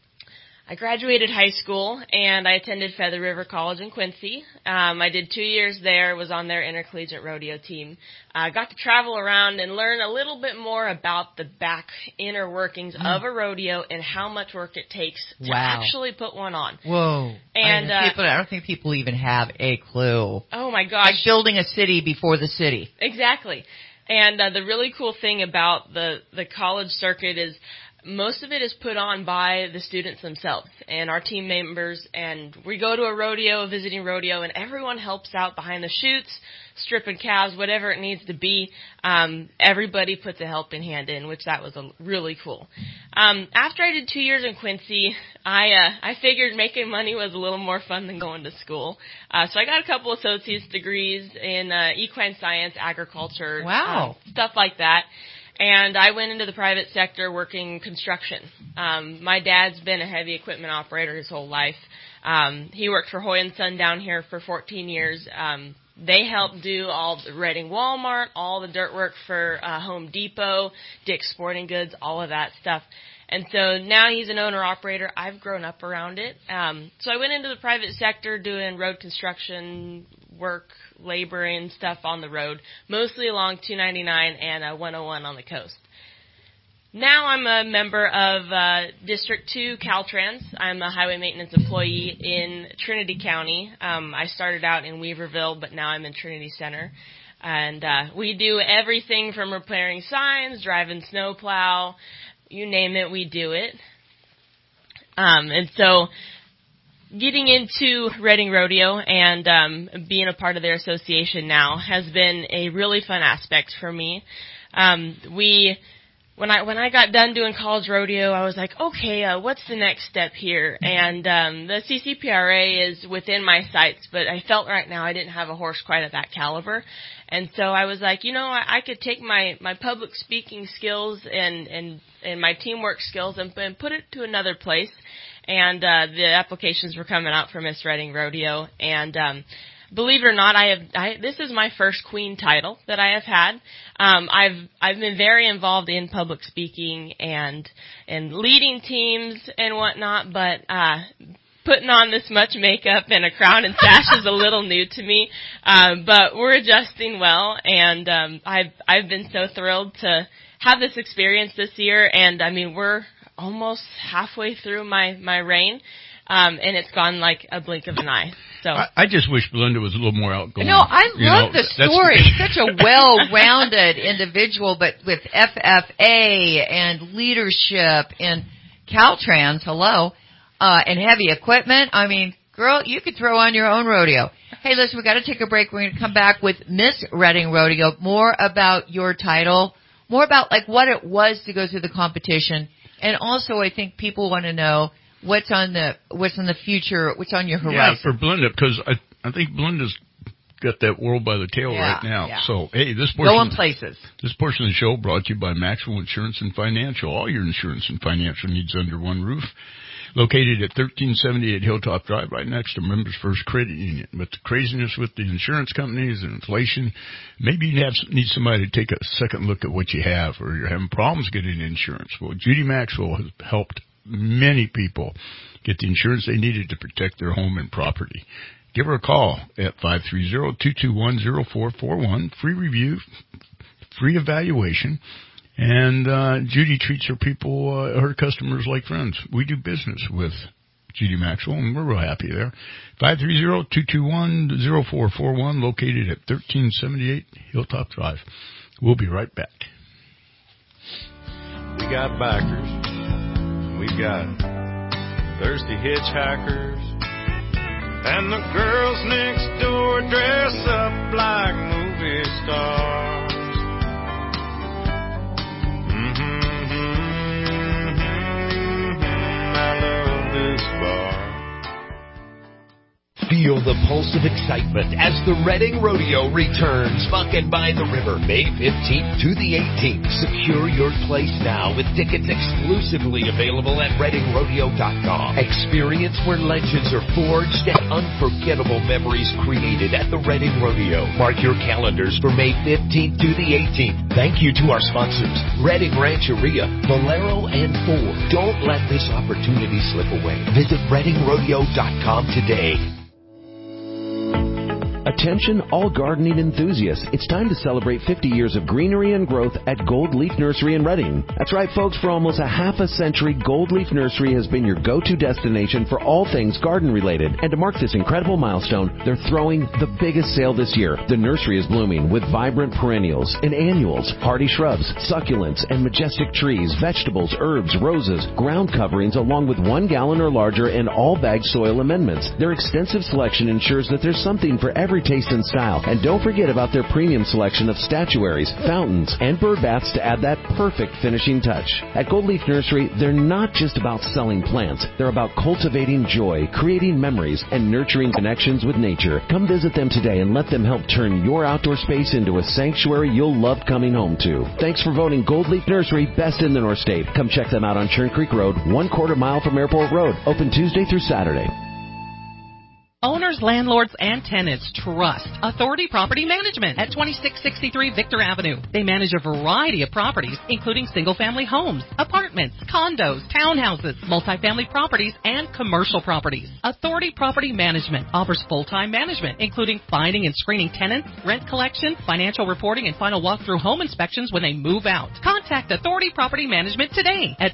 I graduated high school, and I attended Feather River College in Quincy. I did 2 years there, was on their intercollegiate rodeo team. I got to travel around and learn a little bit more about the inner workings of a rodeo and how much work it takes to actually put one on. Whoa. And I don't think people even have a clue. Oh, my gosh. Like building a city before the city. Exactly. And the really cool thing about the college circuit is most of it is put on by the students themselves and our team members, and we go to a visiting rodeo, and everyone helps out behind the chutes, stripping calves, whatever it needs to be. Everybody puts a helping hand in, which that was really cool. After I did 2 years in Quincy, I figured making money was a little more fun than going to school. So I got a couple associate's degrees in equine science, agriculture, stuff like that. And I went into the private sector working construction. My dad's been a heavy equipment operator his whole life. He worked for Hoy & Son down here for 14 years. They helped do all the Reading Walmart, all the dirt work for Home Depot, Dick's Sporting Goods, all of that stuff. And so now he's an owner-operator. I've grown up around it. So I went into the private sector doing road construction work, laboring stuff on the road, mostly along 299 and 101 on the coast. Now I'm a member of District 2 Caltrans. I'm a highway maintenance employee in Trinity County. I started out in Weaverville, but now I'm in Trinity Center. And we do everything from repairing signs, driving snowplow, you name it, we do it. And so getting into Reading Rodeo and being a part of their association now has been a really fun aspect for me. When I got done doing college rodeo, I was like, okay, what's the next step here? And the CCPRA is within my sights, but I felt right now I didn't have a horse quite at that caliber. And so I was like, I could take my public speaking skills and my teamwork skills and put it to another place. And the applications were coming out for Miss Reading Rodeo, and believe it or not, this is my first queen title that I have had. I've been very involved in public speaking and leading teams and whatnot, but putting on this much makeup and a crown and sash is a little new to me. But we're adjusting well, and I've been so thrilled to have this experience this year. And I mean, we're almost halfway through my reign. And it's gone like a blink of an eye. So I just wish Belinda was a little more outgoing. No, I love the story. Such a well-rounded individual, but with FFA and leadership and Caltrans, and heavy equipment. I mean, girl, you could throw on your own rodeo. Hey, listen, we got to take a break. We're going to come back with Miss Redding Rodeo. More about your title, more about like what it was to go through the competition, and also I think people want to know what's on the future, what's on your horizon. Yeah, for Belinda, because I think Belinda's got that world by the tail right now. Yeah. So, hey, this portion going places. This portion of the show brought to you by Maxwell Insurance and Financial. All your insurance and financial needs under one roof. Located at 1378 Hilltop Drive, right next to Members First Credit Union. But the craziness with the insurance companies and inflation, maybe you need somebody to take a second look at what you have, or you're having problems getting insurance. Well, Judy Maxwell has helped many people get the insurance they needed to protect their home and property. Give her a call at 530-221-0441. Free review, free evaluation. And Judy treats her people, her customers like friends. We do business with Judy Maxwell, and we're real happy there. 530-221-0441, located at 1378 Hilltop Drive. We'll be right back. We got backers. We've got thirsty hitchhikers. And the girls next door dress up like movie stars. Feel the pulse of excitement as the Redding Rodeo returns. Bucking by the River, May 15th to the 18th. Secure your place now with tickets exclusively available at ReddingRodeo.com. Experience where legends are forged and unforgettable memories created at the Redding Rodeo. Mark your calendars for May 15th to the 18th. Thank you to our sponsors, Redding Rancheria, Valero, and Ford. Don't let this opportunity slip away. Visit ReddingRodeo.com today. Attention all gardening enthusiasts. It's time to celebrate 50 years of greenery and growth at Gold Leaf Nursery in Redding. That's right, folks. For almost a half a century, Gold Leaf Nursery has been your go-to destination for all things garden-related. And to mark this incredible milestone, they're throwing the biggest sale this year. The nursery is blooming with vibrant perennials and annuals, hardy shrubs, succulents, and majestic trees, vegetables, herbs, roses, ground coverings, along with 1 gallon or larger and all-bag soil amendments. Their extensive selection ensures that there's something for every taste and style. And don't forget about their premium selection of statuaries, fountains, and bird baths to add that perfect finishing touch. At Gold Leaf Nursery, they're not just about selling plants. They're about cultivating joy, creating memories, and nurturing connections with nature. Come visit them today and let them help turn your outdoor space into a sanctuary you'll love coming home to. Thanks for voting Gold Leaf Nursery best in the North State. Come check them out on Churn Creek Road, 1/4 mile from Airport Road. Open Tuesday through Saturday. Owners, landlords, and tenants trust Authority Property Management at 2663 Victor Avenue. They manage a variety of properties, including single-family homes, apartments, condos, townhouses, multifamily properties, and commercial properties. Authority Property Management offers full-time management, including finding and screening tenants, rent collection, financial reporting, and final walkthrough home inspections when they move out. Contact Authority Property Management today at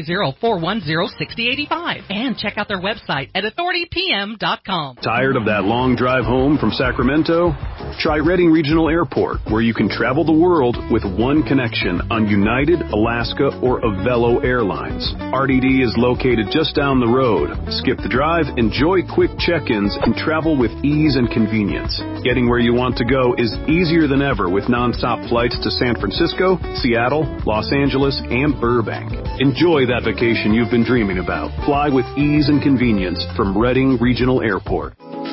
530-410-6085 and check out their website at authoritypm.com. Tired of that long drive home from Sacramento? Try Redding Regional Airport, where you can travel the world with one connection on United, Alaska, or Avelo Airlines. RDD is located just down the road. Skip the drive, enjoy quick check-ins, and travel with ease and convenience. Getting where you want to go is easier than ever with nonstop flights to San Francisco, Seattle, Los Angeles, and Burbank. Enjoy that vacation you've been dreaming about. Fly with ease and convenience from Redding Regional Airport.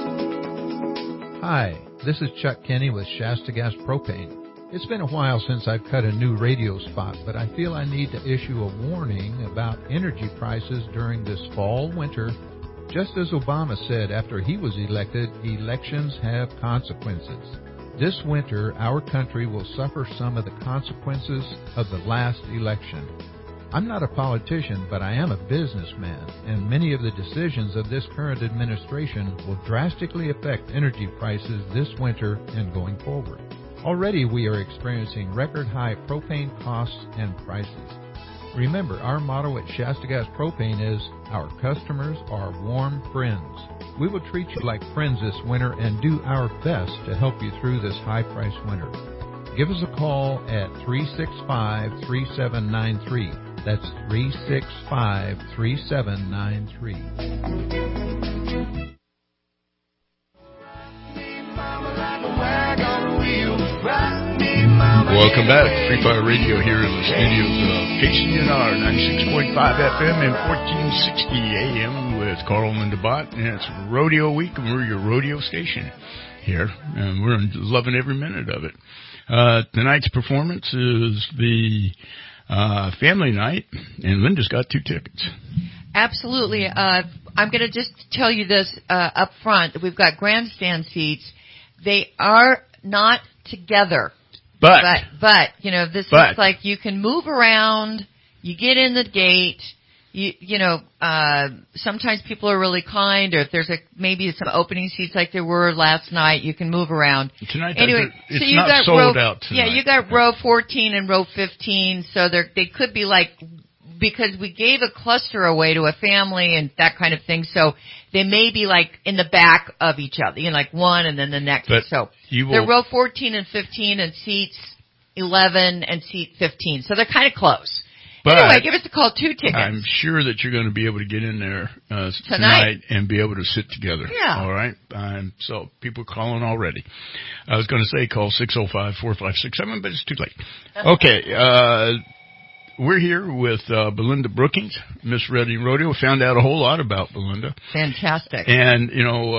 Hi, this is Chuck Kenny with Shasta Gas Propane. It's been a while since I've cut a new radio spot, but I feel I need to issue a warning about energy prices during this fall, winter, Just as Obama said after he was elected, elections have consequences. This winter, our country will suffer some of the consequences of the last election. I'm not a politician, but I am a businessman, and many of the decisions of this current administration will drastically affect energy prices this winter and going forward. Already we are experiencing record-high propane costs and prices. Remember, our motto at Shasta Gas Propane is, our customers are warm friends. We will treat you like friends this winter and do our best to help you through this high-priced winter. Give us a call at 365-3793. That's 365-3793. Welcome back. Free Fire Radio here in the studios of KCNR 96.5 FM and 1460 AM with Carl and DeBott. And it's Rodeo Week, and we're your rodeo station here, and we're loving every minute of it. Tonight's performance is the family night, and Linda's got 2 tickets. Absolutely. I'm going to just tell you this up front. We've got grandstand seats. They are not together. But you know, this is like you can move around, you get in the gate, sometimes people are really kind, or if there's maybe some opening seats like there were last night, you can move around. Tonight, anyway, it's so you not got sold out tonight. Yeah, you got row 14 and row 15, so they could be like, because we gave a cluster away to a family and that kind of thing, so they may be like in the back of each other, like one and then the next. But so they're row 14 and 15 and seats 11 and seat 15, so they're kind of close. But anyway, give us a call, 2 tickets. I'm sure that you're going to be able to get in there tonight and be able to sit together. Yeah. All right? So people are calling already. I was going to say call 605-4567, but it's too late. Okay. We're here with Belinda Brookings, Miss Redding Rodeo. Found out a whole lot about Belinda. Fantastic. And,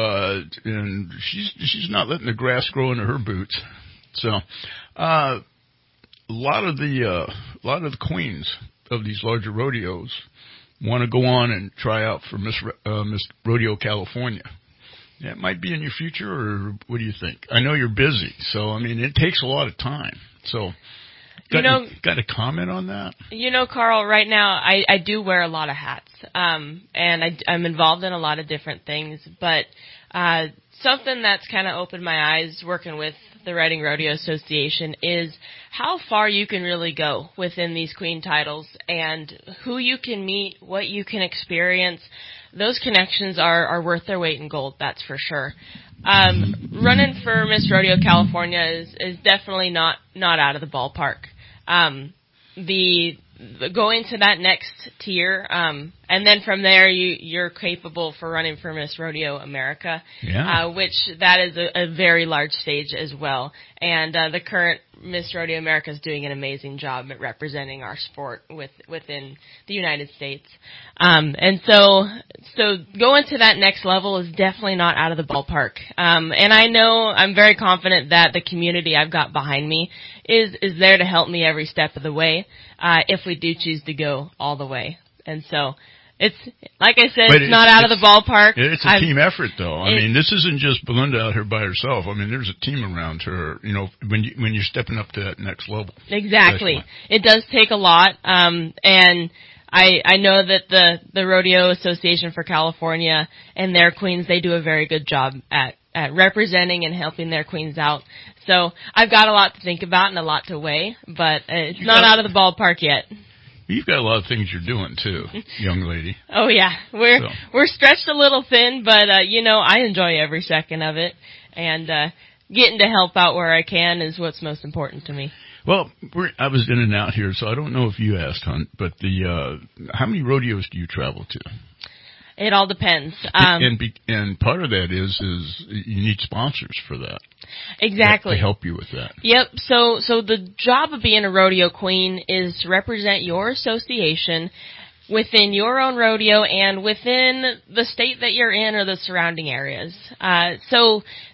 and she's not letting the grass grow under her boots. So a lot of the queens of these larger rodeos want to go on and try out for Miss Rodeo California. That might be in your future, or what do you think? I know you're busy, so I mean it takes a lot of time. So got a comment on that? Carl, right now I do wear a lot of hats, and I'm involved in a lot of different things, but something that's kind of opened my eyes working with the Redding Rodeo Association is how far you can really go within these queen titles and who you can meet, what you can experience. Those connections are worth their weight in gold, that's for sure. Running for Miss Rodeo California is definitely not out of the ballpark. The going to that next tier, and then from there you're capable for running for Miss Rodeo America, which that is a very large stage as well. And the current Miss Rodeo America is doing an amazing job at representing our sport within the United States. And so going to that next level is definitely not out of the ballpark. And I'm very confident that the community I've got behind me is there to help me every step of the way, if we do choose to go all the way. And so it's, like I said, it's not out of the ballpark. It's a team effort, though. I mean, this isn't just Belinda out here by herself. I mean, there's a team around her, when you're stepping up to that next level. Exactly. It does take a lot. And I know that the Rodeo Association for California and their queens, they do a very good job at representing and helping their queens out. So I've got a lot to think about and a lot to weigh, but it's not out of the ballpark yet. You've got a lot of things you're doing too, young lady. Oh yeah, we're stretched a little thin, but I enjoy every second of it, and getting to help out where I can is what's most important to me. Well, I was in and out here, so I don't know if you asked, Hunt, but how many rodeos do you travel to? It all depends. And part of that is you need sponsors for that. Exactly. To help you with that. Yep. So the job of being a rodeo queen is to represent your association within your own rodeo and within the state that you're in or the surrounding areas. So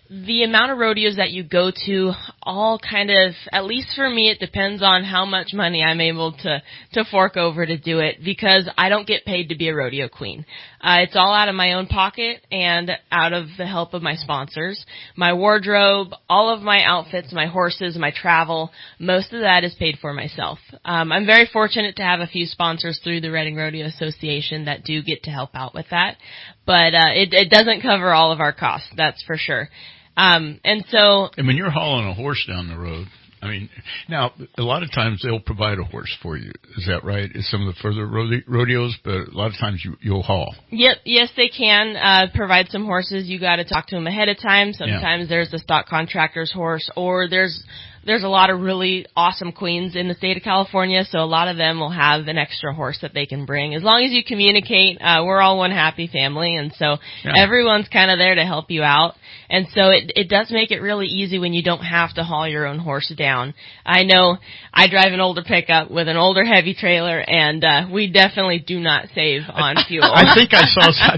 the amount of rodeos that you go to all kind of, at least for me, it depends on how much money I'm able to fork over to do it, because I don't get paid to be a rodeo queen. It's all out of my own pocket and out of the help of my sponsors. My wardrobe, all of my outfits, my horses, my travel, most of that is paid for myself. I'm very fortunate to have a few sponsors through the Reading Rodeo Association that do get to help out with that. But it doesn't cover all of our costs, that's for sure. And when you're hauling a horse down the road, I mean, now, a lot of times they'll provide a horse for you. Is that right? It's some of the further rodeos, but a lot of times you'll haul. Yep. Yes, they can provide some horses. You got to talk to them ahead of time. Sometimes there's the stock contractor's horse, or there's a lot of really awesome queens in the state of California, so a lot of them will have an extra horse that they can bring. As long as you communicate, we're all one happy family, and so everyone's kind of there to help you out. And so it does make it really easy when you don't have to haul your own horse down. I know I drive an older pickup with an older heavy trailer, and we definitely do not save on fuel. I think I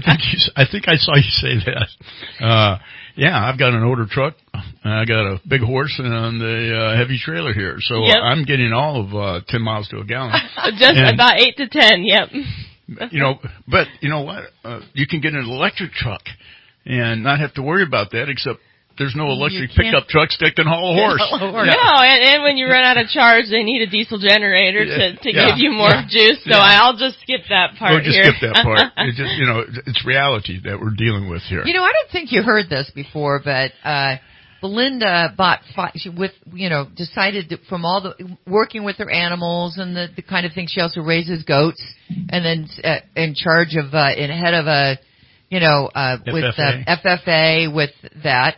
saw you say that. I've got an older truck. I got a big horse and a heavy trailer here, so I'm getting all of 10 miles to a gallon. About 8 to 10. Yep. But you know what? You can get an electric truck and not have to worry about that, except there's no electric pickup trucks that can haul a horse. No, and when you run out of charge, they need a diesel generator to give you more juice. So I'll just skip that part. We'll just skip that part. It's just, it's reality that we're dealing with here. I don't think you heard this before, but Belinda decided to, from all the working with her animals and the kind of thing, she also raises goats, and then in charge of head of a with FFA with that.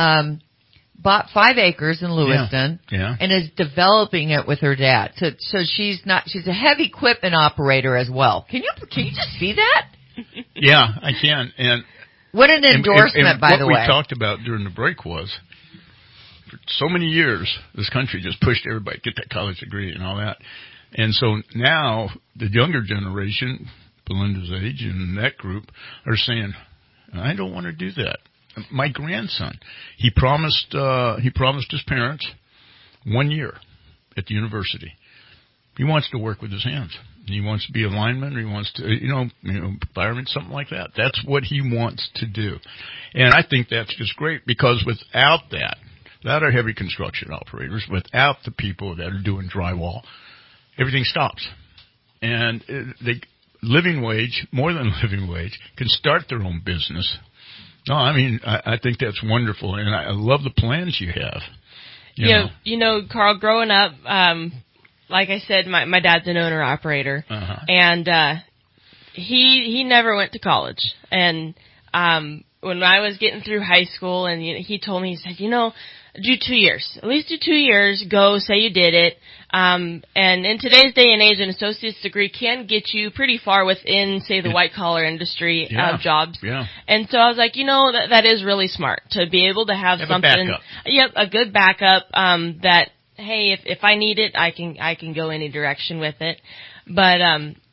Bought 5 acres in Lewiston and is developing it with her dad. So she's a heavy equipment operator as well. Can you just see that? Yeah, I can. And what an endorsement, by the way. What we talked about during the break was, for so many years, this country just pushed everybody to get that college degree and all that. And so now the younger generation, Belinda's age and that group, are saying, I don't want to do that. My grandson, he promised his parents 1 year at the university. He wants to work with his hands. He wants to be a lineman, or he wants to, fireman, something like that. That's what he wants to do. And I think that's just great, because without our heavy construction operators, without the people that are doing drywall, everything stops. And living wage, more than living wage, can start their own business. No, I mean, I think that's wonderful, and I love the plans you have. You know, Carl, growing up, like I said, my dad's an owner-operator, and he never went to college. And when I was getting through high school, and he told me, he said, do 2 years. At least do 2 years. Go, say you did it. And in today's day and age, an associate's degree can get you pretty far within, say, the white-collar industry jobs. Yeah. And so I was like, that is really smart to be able to have something. A good backup. That, hey, if I need it, I can go any direction with it. But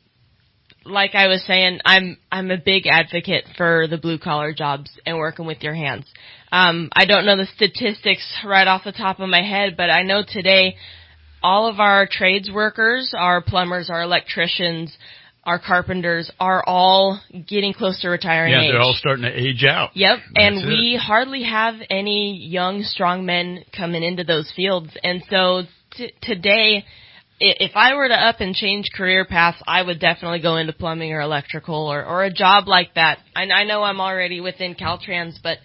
like I was saying, I'm a big advocate for the blue-collar jobs and working with your hands. I don't know the statistics right off the top of my head, but I know today all of our trades workers, our plumbers, our electricians, our carpenters are all getting close to retiring age. Yeah, they're all starting to age out. Yep, and we hardly have any young, strong men coming into those fields. And so today, if I were to up and change career paths, I would definitely go into plumbing or electrical or a job like that. I know I'm already within Caltrans, but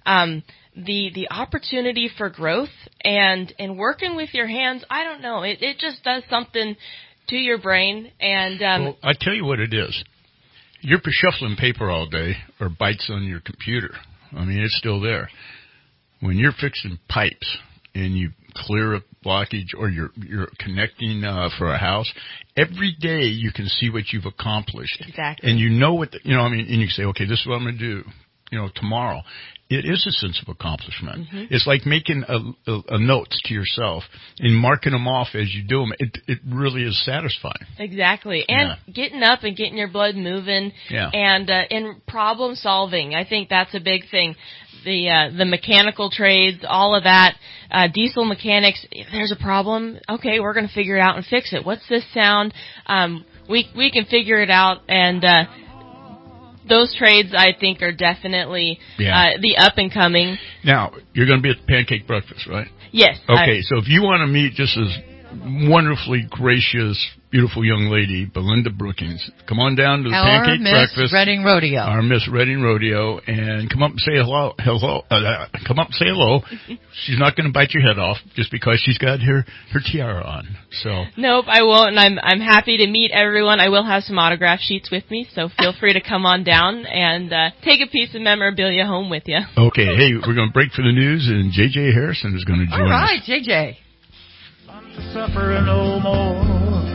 the opportunity for growth and working with your hands, I don't know. It just does something to your brain. And well, I tell you what it is. You're shuffling paper all day or bytes on your computer. I mean, it's still there. When you're fixing pipes and you clear a blockage or you're connecting for a house, every day you can see what you've accomplished. Exactly. And you know what, and you can say, okay, this is what I'm going to do, tomorrow. It is a sense of accomplishment. Mm-hmm. It's like making a notes to yourself and marking them off as you do them. It really is satisfying. Exactly. And getting up and getting your blood moving and in problem solving. I think that's a big thing. the mechanical trades, all of that, diesel mechanics. If there's a problem, okay, we're going to figure it out and fix it. What's this sound? We can figure it out, and those trades, I think, are definitely the up and coming. Now, you're going to be at the pancake breakfast, right? Yes. Okay, so if you want to meet just this wonderfully gracious, beautiful young lady, Belinda Brookings, come on down to the pancake breakfast. Redding Rodeo. Our Miss Redding Rodeo, and come up and say hello. Come up and say hello. She's not going to bite your head off just because she's got her tiara on. So nope, I won't, and I'm happy to meet everyone. I will have some autograph sheets with me, so feel free to come on down and take a piece of memorabilia home with you. Okay, hey, we're going to break for the news, and J.J. Harrison is going to join us. All right, J.J. Suffer no more.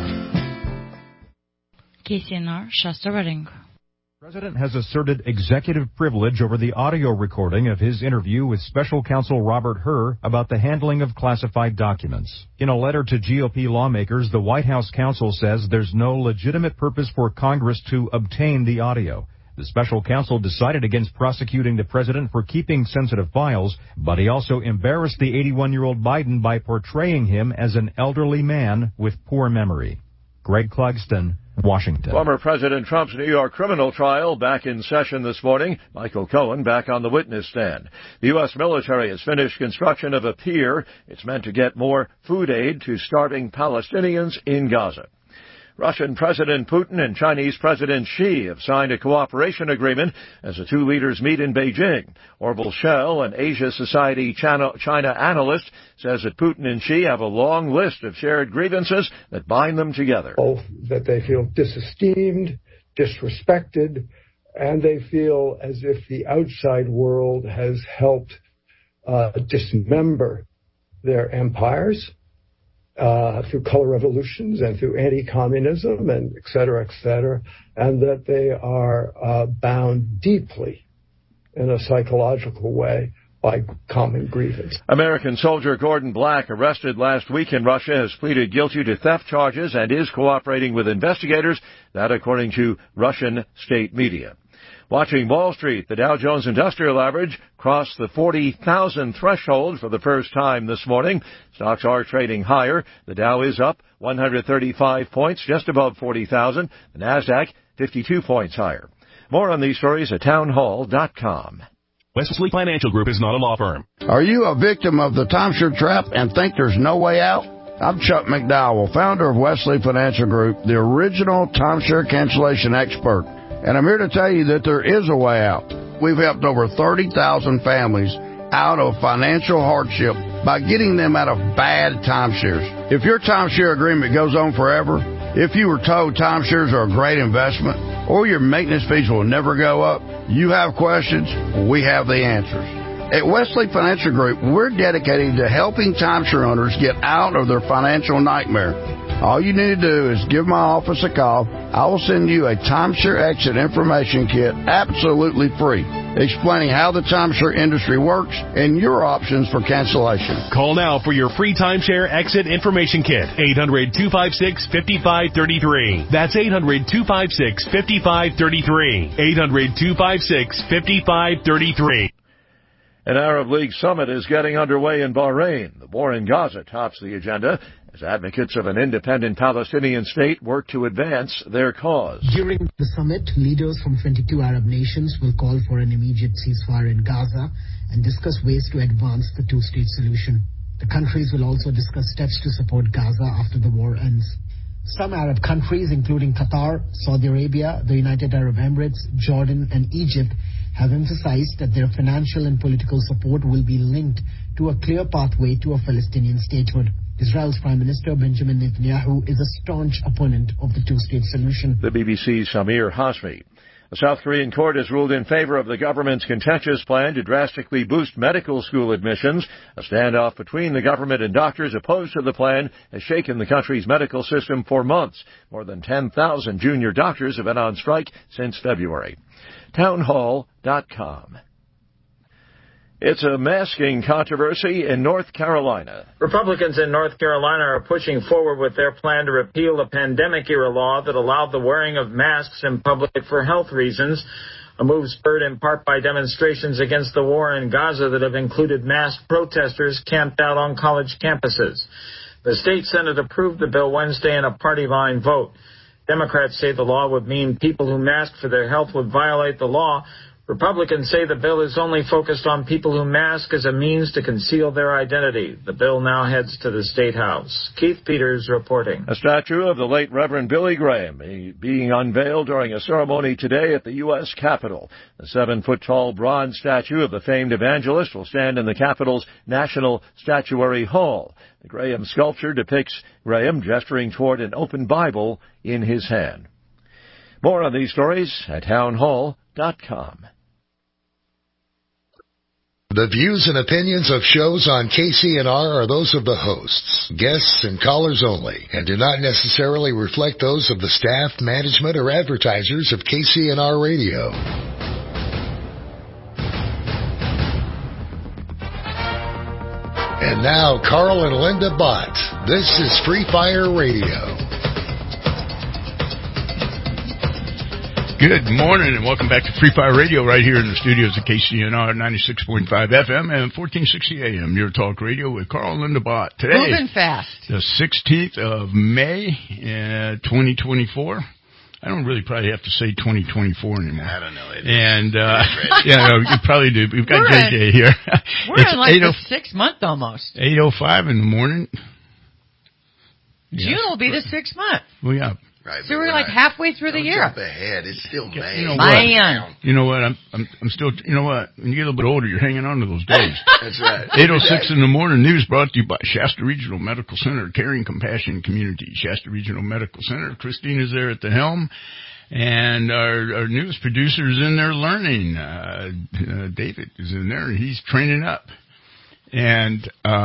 KCNR, Shasta Redding. The President has asserted executive privilege over the audio recording of his interview with Special Counsel Robert Hur about the handling of classified documents. In a letter to GOP lawmakers, the White House counsel says there's no legitimate purpose for Congress to obtain the audio. The special counsel decided against prosecuting the president for keeping sensitive files, but he also embarrassed the 81-year-old Biden by portraying him as an elderly man with poor memory. Greg Clugston, Washington. Former President Trump's New York criminal trial back in session this morning. Michael Cohen back on the witness stand. The U.S. military has finished construction of a pier. It's meant to get more food aid to starving Palestinians in Gaza. Russian President Putin and Chinese President Xi have signed a cooperation agreement as the two leaders meet in Beijing. Orville Schell, an Asia Society China analyst, says that Putin and Xi have a long list of shared grievances that bind them together. Both that they feel disesteemed, disrespected, and they feel as if the outside world has helped dismember their empires. Through color revolutions and through anti-communism and et cetera, and that they are bound deeply in a psychological way by common grievance. American soldier Gordon Black, arrested last week in Russia, has pleaded guilty to theft charges and is cooperating with investigators, that according to Russian state media. Watching Wall Street, the Dow Jones Industrial Average crossed the 40,000 threshold for the first time this morning. Stocks are trading higher. The Dow is up 135 points, just above 40,000. The Nasdaq 52 points higher. More on these stories at townhall.com. Wesley Financial Group is not a law firm. Are you a victim of the timeshare trap and think there's no way out? I'm Chuck McDowell, founder of Wesley Financial Group, the original timeshare cancellation expert. And I'm here to tell you that there is a way out. We've helped over 30,000 families out of financial hardship by getting them out of bad timeshares. If your timeshare agreement goes on forever, if you were told timeshares are a great investment, or your maintenance fees will never go up, you have questions, we have the answers. At Wesley Financial Group, we're dedicated to helping timeshare owners get out of their financial nightmare. All you need to do is give my office a call. I will send you a timeshare exit information kit absolutely free, explaining how the timeshare industry works and your options for cancellation. Call now for your free timeshare exit information kit. 800-256-5533. That's 800-256-5533. 800-256-5533. An Arab League summit is getting underway in Bahrain. The war in Gaza tops the agenda as advocates of an independent Palestinian state work to advance their cause. During the summit, leaders from 22 Arab nations will call for an immediate ceasefire in Gaza and discuss ways to advance the two-state solution. The countries will also discuss steps to support Gaza after the war ends. Some Arab countries, including Qatar, Saudi Arabia, the United Arab Emirates, Jordan, and Egypt, have emphasized that their financial and political support will be linked to a clear pathway to a Palestinian statehood. Israel's Prime Minister Benjamin Netanyahu is a staunch opponent of the two-state solution. The BBC's Samir Hasmi. A South Korean court has ruled in favor of the government's contentious plan to drastically boost medical school admissions. A standoff between the government and doctors opposed to the plan has shaken the country's medical system for months. More than 10,000 junior doctors have been on strike since February. Townhall.com. It's a masking controversy in North Carolina. Republicans in North Carolina are pushing forward with their plan to repeal a pandemic-era law that allowed the wearing of masks in public for health reasons. a move spurred in part by demonstrations against the war in Gaza that have included masked protesters camped out on college campuses. The state Senate approved the bill Wednesday in a party line vote. Democrats say the law would mean people who mask for their health would violate the law. Republicans say the bill is only focused on people who mask as a means to conceal their identity. The bill now heads to the State House. Keith Peters reporting. A statue of the late Reverend Billy Graham being unveiled during a ceremony today at the U.S. Capitol. The 7-foot-tall bronze statue of the famed evangelist will stand in the Capitol's National Statuary Hall. The Graham sculpture depicts Graham gesturing toward an open Bible in his hand. More on these stories at townhall.com. The views and opinions of shows on KCNR are those of the hosts, guests, and callers only, and do not necessarily reflect those of the staff, management, or advertisers of KCNR Radio. And now, Carl and Linda Bott. This is Free Fire Radio. Good morning and welcome back to Free Fire Radio right here in the studios of KCNR 96.5 FM and 1460 AM. Your talk radio with Carl and Linda Bott. Today, moving fast. The 16th of May, 2024. I don't really probably have to say 2024 anymore. I don't know. And, you probably do. We've got JJ here. We're in like the 6th month almost. 8:05 in the morning. June will be the 6th month. Well, yeah. Right, so we're like halfway through the year. Jump ahead. It's still May. You know what? I'm still. You know what? When you get a little bit older, you're hanging on to those days. That's right. 8:06 in the morning. News brought to you by Shasta Regional Medical Center, Caring Compassion Community. Shasta Regional Medical Center. Christine is there at the helm, and our news producer is in there learning. David is in there. He's training up, and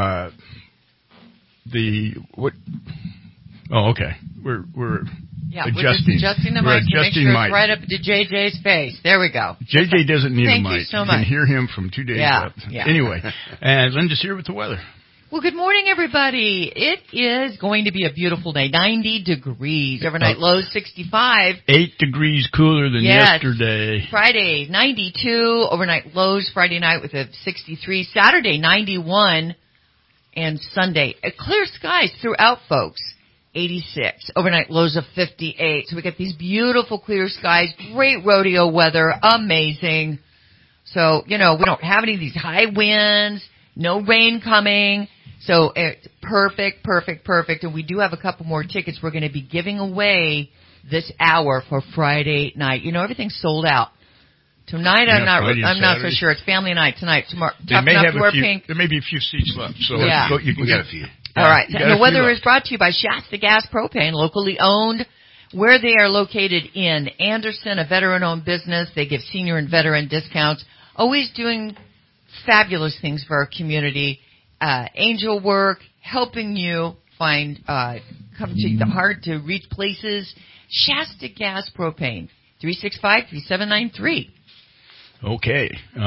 Oh, okay. We're adjusting. We're just adjusting the mic to make sure it's right up to JJ's face. There we go. JJ doesn't need a mic. Thank you so You much. can hear him from 2 days up. Yeah. Anyway, and Linda's here with the weather. Well, good morning, everybody. It is going to be a beautiful day. 90 degrees. Overnight low 65. 8 degrees cooler than yesterday. Friday, 92. Overnight lows Friday night with a 63. Saturday, 91. And Sunday, clear skies throughout, folks. 86. Overnight lows of 58. So we get these beautiful clear skies, great rodeo weather, amazing. So, we don't have any of these high winds, no rain coming. So it's perfect. And we do have a couple more tickets we're going to be giving away this hour for Friday night. Everything's sold out. Tonight, I'm not so sure. It's family night tonight. Tomorrow, there may be a few seats left. So you can get a few. All right. And the weather is brought to you by Shasta Gas Propane, locally owned, where they are located in Anderson, a veteran-owned business. They give senior and veteran discounts, always doing fabulous things for our community. Angel work, helping you find, come to the hard-to-reach places. Shasta Gas Propane, 365-3793. Okay.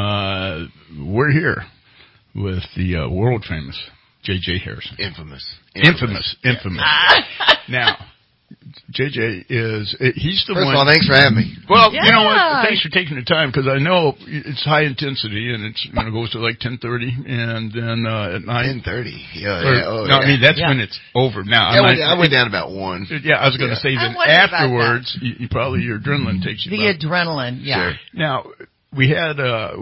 We're here with the world-famous J.J. Harrison. Infamous. Now, J.J. he's the one. First of all, thanks for having me. Well, you know what? Thanks for taking the time, because I know it's high intensity, and it's going to go to like 10:30, and then at night. 10:30. I mean, that's when it's over. Now, I went down about 1. Yeah, I was going to say that afterwards, you probably your adrenaline takes you. Adrenaline, yeah. Sure. Now, we had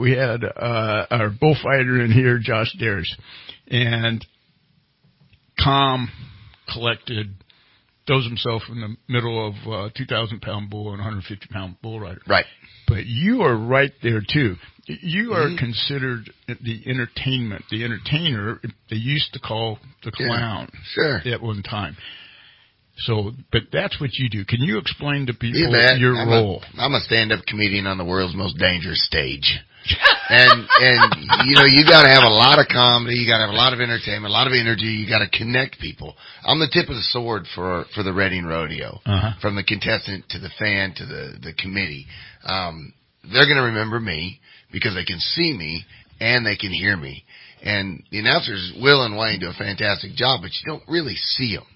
our bullfighter in here, Josh Dares, and calm, collected, throws himself in the middle of a 2,000-pound bull and a 150-pound bull rider. Right. But you are right there, too. You are considered the entertainer they used to call the clown at one time. So, but that's what you do. Can you explain to people your role? I'm a stand-up comedian on the world's most dangerous stage. and you got to have a lot of comedy, you got to have a lot of entertainment, a lot of energy, you got to connect people. I'm the tip of the sword for the Reading Rodeo, from the contestant to the fan to the committee. They're going to remember me because they can see me and they can hear me. And the announcers, Will and Wayne, do a fantastic job, but you don't really see them.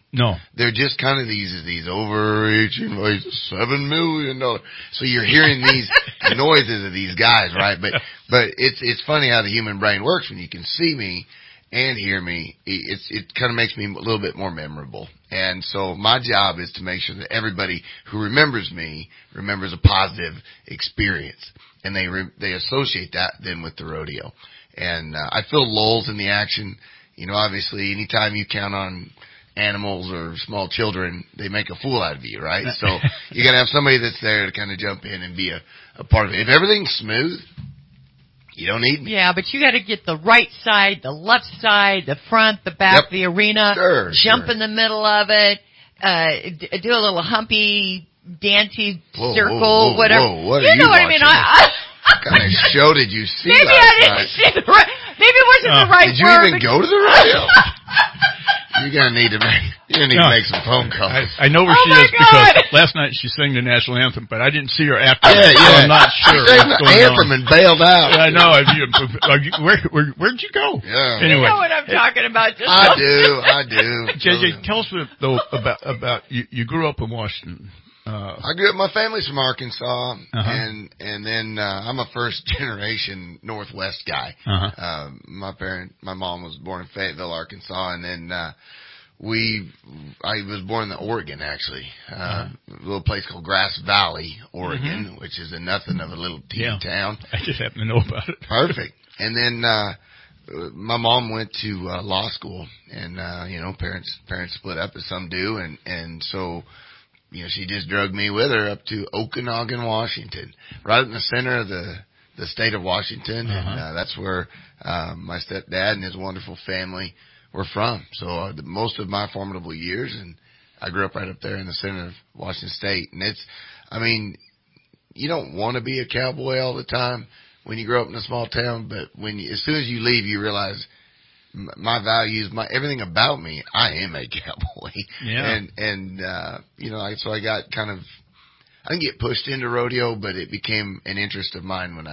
No. They're just kind of these overreaching, like $7 million. So you're hearing these noises of these guys, right? But it's funny how the human brain works when you can see me and hear me. It kind of makes me a little bit more memorable. And so my job is to make sure that everybody who remembers me remembers a positive experience. And they associate that then with the rodeo. And I feel lulls in the action. You know, obviously, anytime you count on animals or small children, they make a fool out of you, right? So you got to have somebody that's there to kind of jump in and be a part of it. If everything's smooth, you don't need me. Yeah, but you got to get the right side, the left side, the front, the back, the arena. Jump in the middle of it. Do a little humpy, dancey circle, whatever. Whoa, what you are know you what I mean? What kind of show did you see maybe last I didn't night? see the right. Maybe it wasn't the right did you word. even go to the rodeo? You're gonna need to make some phone calls. I know where she is because last night she sang the national anthem, but I didn't see her after. Yeah. So I'm not sure. She sang the anthem and bailed out. I know. Where'd you go? Yeah. Anyway, you know what I'm talking about. I do. JJ, tell us though about you grew up in Washington. I grew up. My family's from Arkansas, and then I'm a first generation Northwest guy. My mom was born in Fayetteville, Arkansas, and then I was born in Oregon, actually, a little place called Grass Valley, Oregon, which is nothing of a little teeny town. I just happen to know about it. Perfect. And then my mom went to law school, and parents split up as some do, and so. You know, she just drug me with her up to Okanagan, Washington, right in the center of the state of Washington, and that's where my stepdad and his wonderful family were from. So most of my formidable years, and I grew up right up there in the center of Washington State. And you don't want to be a cowboy all the time when you grow up in a small town, but as soon as you leave, you realize my values, everything about me, I am a cowboy. Yeah. So I got I didn't get pushed into rodeo, but it became an interest of mine when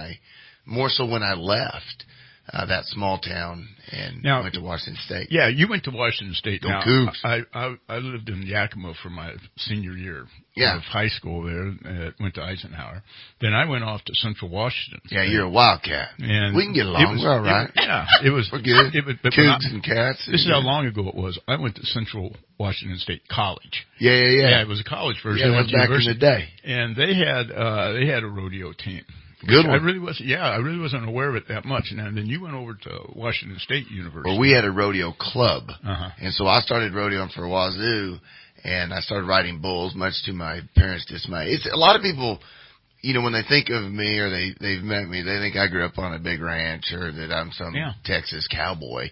I left that small town and went to Washington State. Yeah, you went to Washington State. Go Cougs. I lived in Yakima for my senior year of high school there. Went to Eisenhower. Then I went off to Central Washington State. Yeah, you're a wildcat. And we can get along. We're all right. It was. We're good. Cougs and cats. This is how long ago it was. I went to Central Washington State College. Yeah. Yeah, it was a college version. Yeah, back in the day. And they had a rodeo team. Good one. I really wasn't aware of it that much. And then you went over to Washington State University. Well, we had a rodeo club. And so I started rodeoing for Wazoo, and I started riding bulls, much to my parents' dismay. It's a lot of people, when they think of me or they've met me, they think I grew up on a big ranch or that I'm some Texas cowboy.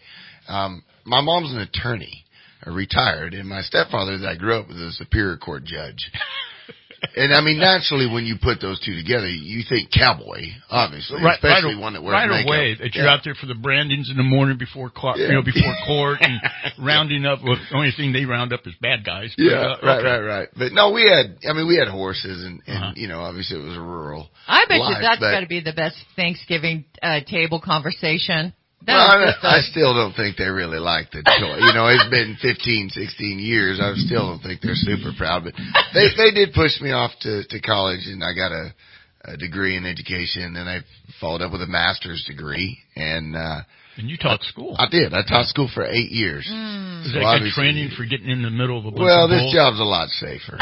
My mom's an attorney, retired, and my stepfather that I grew up with was a Superior Court judge. And I mean, naturally, when you put those two together, you think cowboy, obviously, especially one that wears makeup. Right away, that you're out there for the brandings in the morning before court, and rounding up. Well, the only thing they round up is bad guys. But, Right. But no, we had horses, and obviously it was a rural. I bet life, you that's got to be the best Thanksgiving table conversation. I still don't think they really like the choice. It's been 15, 16 years. I still don't think they're super proud. But they did push me off to college, and I got a degree in education. Then I followed up with a master's degree. And you taught school. I did. I taught school for 8 years. Is that like training for getting in the middle of a bunch Well, of this bulls? job's a lot safer.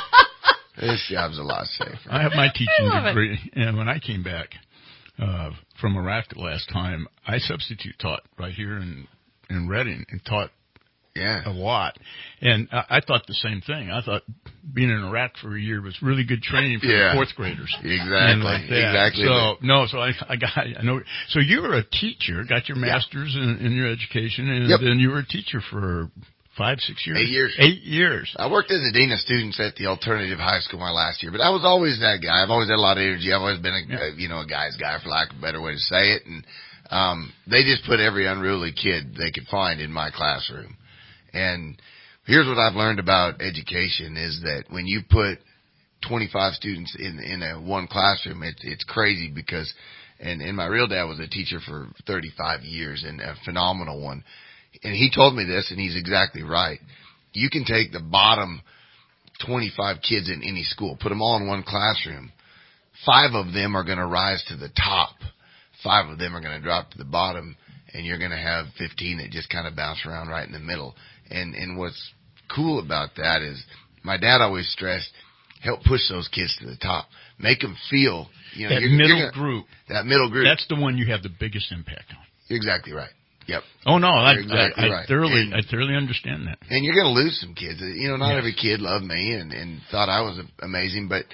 This job's a lot safer. I have my teaching degree, and when I came back from Iraq the last time, I substitute taught right here in Redding and taught a lot. And I thought the same thing. I thought being in Iraq for a year was really good training for the fourth graders. Exactly. So I know. So you were a teacher, got your master's in your education, and then you were a teacher for 5, 6 years? 8 years. 8 years. I worked as a dean of students at the alternative high school my last year, but I was always that guy. I've always had a lot of energy. I've always been a guy's guy, for lack of a better way to say it. And they just put every unruly kid they could find in my classroom. And here's what I've learned about education is that when you put 25 students in a one classroom, it's crazy because, and my real dad was a teacher for 35 years and a phenomenal one. And he told me this, and he's exactly right. you can take the bottom 25 kids in any school, put them all in one classroom. 5 of them are going to rise to the top. 5 of them are going to drop to the bottom, and you're going to have 15 that just kind of bounce around right in the middle. And what's cool about that is my dad always stressed, help push those kids to the top. Make them feel, you know, that middle group. That middle group. That's the one you have the biggest impact on. You're exactly right. Yep. Oh no, I right. I thoroughly understand that. And you're going to lose some kids. You know, not yes. every kid loved me and thought I was amazing, but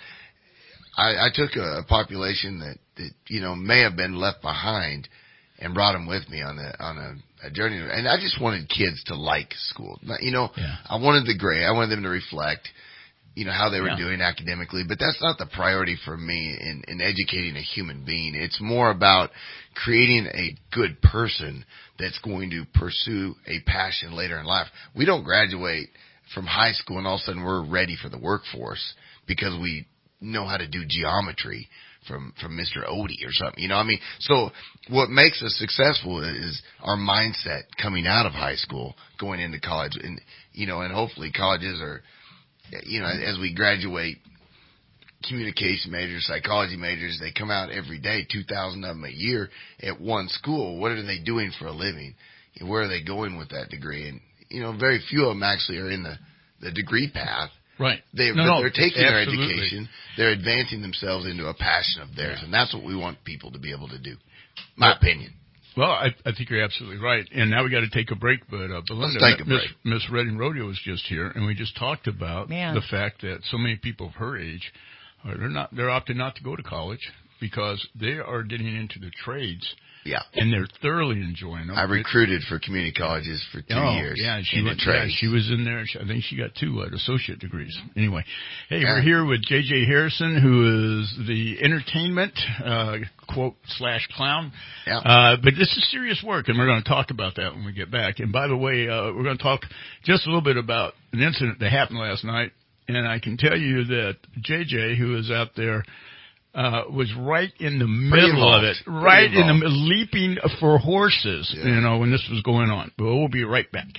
I took a population that you know may have been left behind and brought them with me on a journey. And I just wanted kids to like school. You know, I wanted the grade. I wanted them to reflect, you know, how they were doing academically. But that's not the priority for me in educating a human being. It's more about creating a good person that's going to pursue a passion later in life. We don't graduate from high school and all of a sudden we're ready for the workforce because we know how to do geometry from Mr. Odie or something. You know what I mean? So what makes us successful is our mindset coming out of high school, going into college. And, you know, and hopefully colleges are, you know, as we graduate, communication majors, psychology majors, they come out every day, 2,000 of them a year at one school. What are they doing for a living? Where are they going with that degree? And, you know, very few of them actually are in the degree path. Right. They're taking their education, they're advancing themselves into a passion of theirs, and that's what we want people to be able to do. My opinion. Well, I think you're absolutely right. And now we got to take a break, but Belinda, let's take a break. Miss Redding Rodeo was just here, and we just talked about the fact that so many people of her age they're opting not to go to college because they are getting into the trades. Yeah. And they're thoroughly enjoying them. I recruited for community colleges for 2 years. Yeah, she was in there. I think she got 2 associate degrees. Anyway, hey, we're here with J.J. Harrison, who is the entertainment quote / clown. Yeah. But this is serious work, and we're going to talk about that when we get back. And by the way, we're going to talk just a little bit about an incident that happened last night. And I can tell you that J.J., who is out there, was right in the middle of it, right in the leaping for horses, you know, when this was going on. But we'll be right back.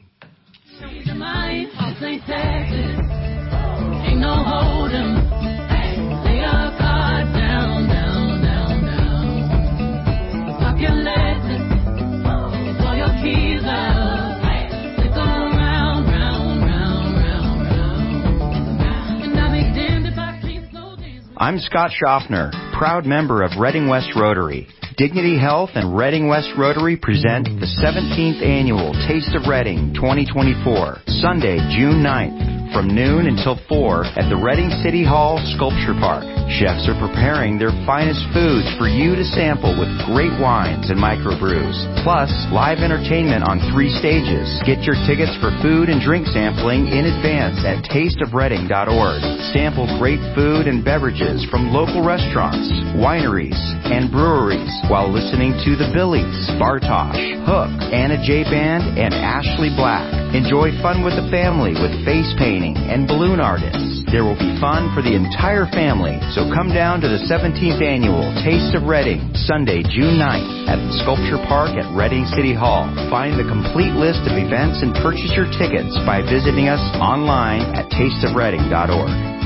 Ain't no hold'em. Lay your guard down, down, down, down. Pop your legs and throw your keys out. They go round, round, round, round, round. And I'll be damned if I can't slow dance. I'm Scott Schaffner, proud member of Reading West Rotary. Dignity Health and Reading West Rotary present the 17th Annual Taste of Reading 2024, Sunday, June 9th. From noon until 4 at the Reading City Hall Sculpture Park. Chefs are preparing their finest foods for you to sample with great wines and microbrews. Plus, live entertainment on 3 stages. Get your tickets for food and drink sampling in advance at tasteofreading.org. Sample great food and beverages from local restaurants, wineries, and breweries while listening to the Billies, Bartosh, Hook, Anna J. Band, and Ashley Black. Enjoy fun with the family with face painting and balloon artists. There will be fun for the entire family, so come down to the 17th Annual Taste of Reading, Sunday, June 9th at the Sculpture Park at Reading City Hall. Find the complete list of events and purchase your tickets by visiting us online at tasteofreading.org.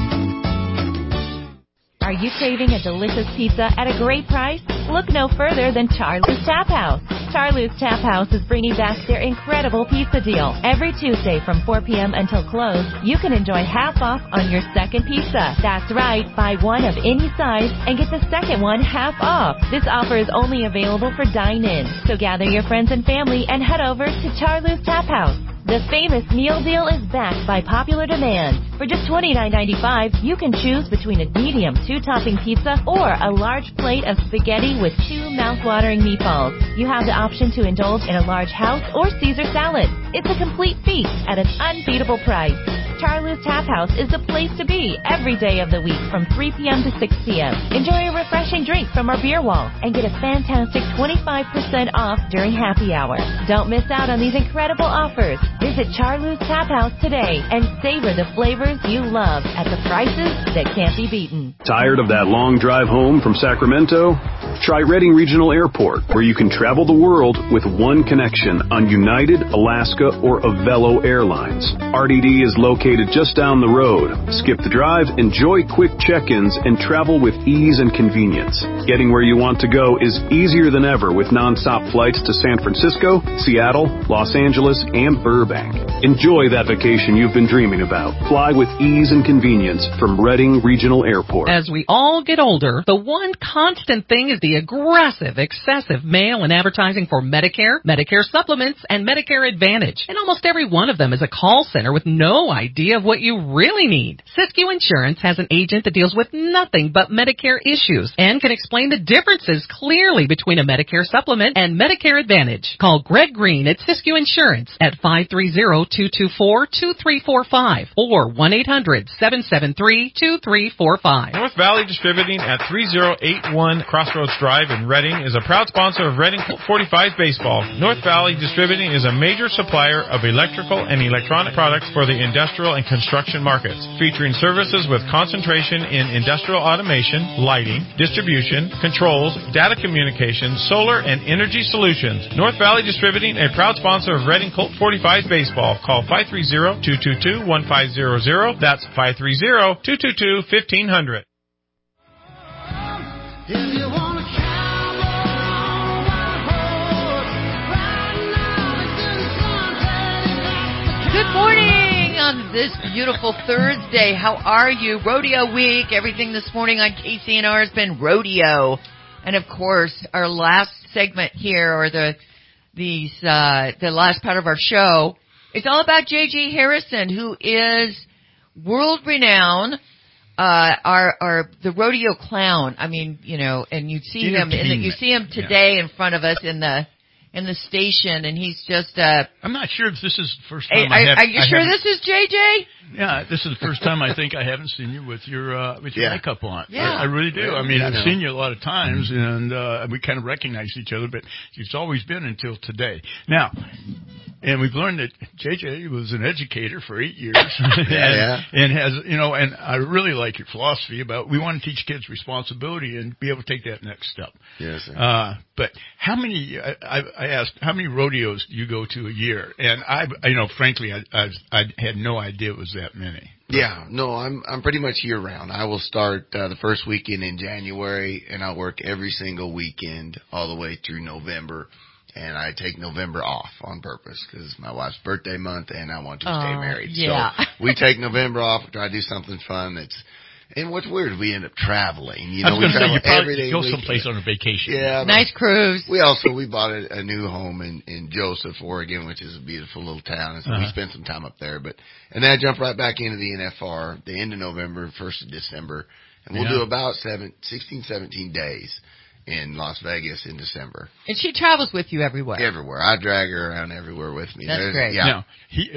Are you craving a delicious pizza at a great price? Look no further than Charlie's Tap House. Charlie's Tap House is bringing back their incredible pizza deal. Every Tuesday from 4 p.m. until close, you can enjoy half off on your second pizza. That's right, buy one of any size and get the second one half off. This offer is only available for dine-in, so gather your friends and family and head over to Charlie's Tap House. The famous meal deal is backed by popular demand. For just $29.95, you can choose between a medium 2-topping pizza or a large plate of spaghetti with 2 mouth-watering meatballs. You have the option to indulge in a large house or Caesar salad. It's a complete feast at an unbeatable price. Charlie's Tap House is the place to be every day of the week from 3 p.m. to 6 p.m. Enjoy a refreshing drink from our beer wall and get a fantastic 25% off during happy hour. Don't miss out on these incredible offers. Visit Charlie's Tap House today and savor the flavors you love at the prices that can't be beaten. Tired of that long drive home from Sacramento? Try Redding Regional Airport, where you can travel the world with one connection on United, Alaska, or Avelo Airlines. RDD is located just down the road. Skip the drive, enjoy quick check-ins, and travel with ease and convenience. Getting where you want to go is easier than ever with non-stop flights to San Francisco, Seattle, Los Angeles, and Burbank. Enjoy that vacation you've been dreaming about. Fly with ease and convenience from Redding Regional Airport. As we all get older, the one constant thing is the aggressive, excessive mail and advertising for Medicare, Medicare supplements, and Medicare Advantage. And almost every one of them is a call center with no idea of what you really need. Siskiyou Insurance has an agent that deals with nothing but Medicare issues and can explain the differences clearly between a Medicare supplement and Medicare Advantage. Call Greg Green at Siskiyou Insurance at 530-224-2345 or 1-800-773-2345. North Valley Distributing at 3081 Crossroads Drive in Redding is a proud sponsor of Redding 45 Baseball. North Valley Distributing is a major supplier of electrical and electronic products for the industrial and construction markets, featuring services with concentration in industrial automation, lighting, distribution, controls, data communications, solar, and energy solutions. North Valley Distributing, a proud sponsor of Redding Colt 45 Baseball. Call 530-222-1500. That's 530-222-1500. Good morning on this beautiful Thursday. How are you? Rodeo week. Everything this morning on KCNR has been rodeo. And of course, our last segment here, or the last part of our show, it's all about J.J. Harrison, who is world renowned, the rodeo clown. I mean, you know, and you see him today in front of us in the station, and he's just I'm not sure if this is the first time Are you sure this is JJ? Yeah, this is the first time I think I haven't seen you with your makeup on. Yeah. I really do. I mean, I've seen you a lot of times, and we kind of recognize each other, but it's always been until today. Now, and we've learned that JJ was an educator for 8 years, and has, you know, and I really like your philosophy about we want to teach kids responsibility and be able to take that next step. Yes, sir. But how many? I asked how many rodeos do you go to a year, and frankly, I had no idea it was that many. Yeah, no, I'm pretty much year round. I will start the first weekend in January, and I'll work every single weekend all the way through November. And I take November off on purpose because it's my wife's birthday month, and I want to stay married. Yeah. So we take November off, try to do something fun. And what's weird is we end up traveling. You know, we travel every day. Go someplace on a vacation. Yeah, nice cruise. We bought a new home in Joseph, Oregon, which is a beautiful little town, and so we spent some time up there. And then I jump right back into the NFR the end of November, 1st of December, and we'll do about 16, 17 days in Las Vegas in December. And she travels with you everywhere. Everywhere. I drag her around everywhere with me. That's great. Yeah. Now,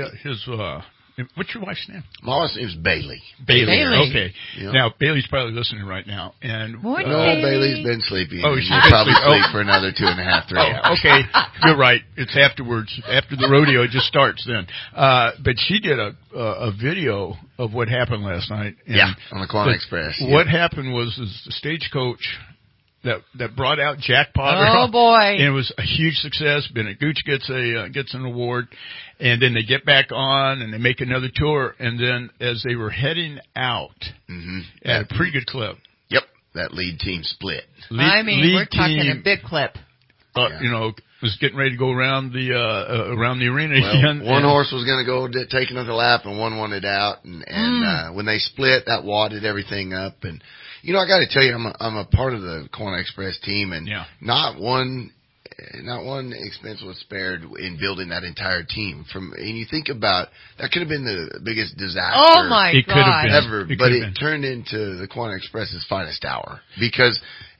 what's your wife's name? My wife's name is Bailey. Bailey. Okay. Yep. Now, Bailey's probably listening right now. And Morning, Bailey's been sleeping. Oh, she's probably sleep for another 2.5, 3 hours. Okay. You're right. It's afterwards. After the rodeo, it just starts then. But she did a video of what happened last night. And on the Quantum Express. What happened was the stagecoach that brought out Jack Potter. Oh boy! And it was a huge success. Bennett Gooch gets an award, and then they get back on and they make another tour. And then as they were heading out, at a pretty good clip. Yep, that lead team split. We're talking a big clip. You know, was getting ready to go around the arena again. One horse was going to go take another lap, and one wanted out. And when they split, that wadded everything up. And you know, I got to tell you, I'm a part of the Quantum Express team, and not one expense was spared in building that entire team. And you think about that, could have been the biggest disaster. Oh my God! Ever, but it turned into the Quantum Express's finest hour because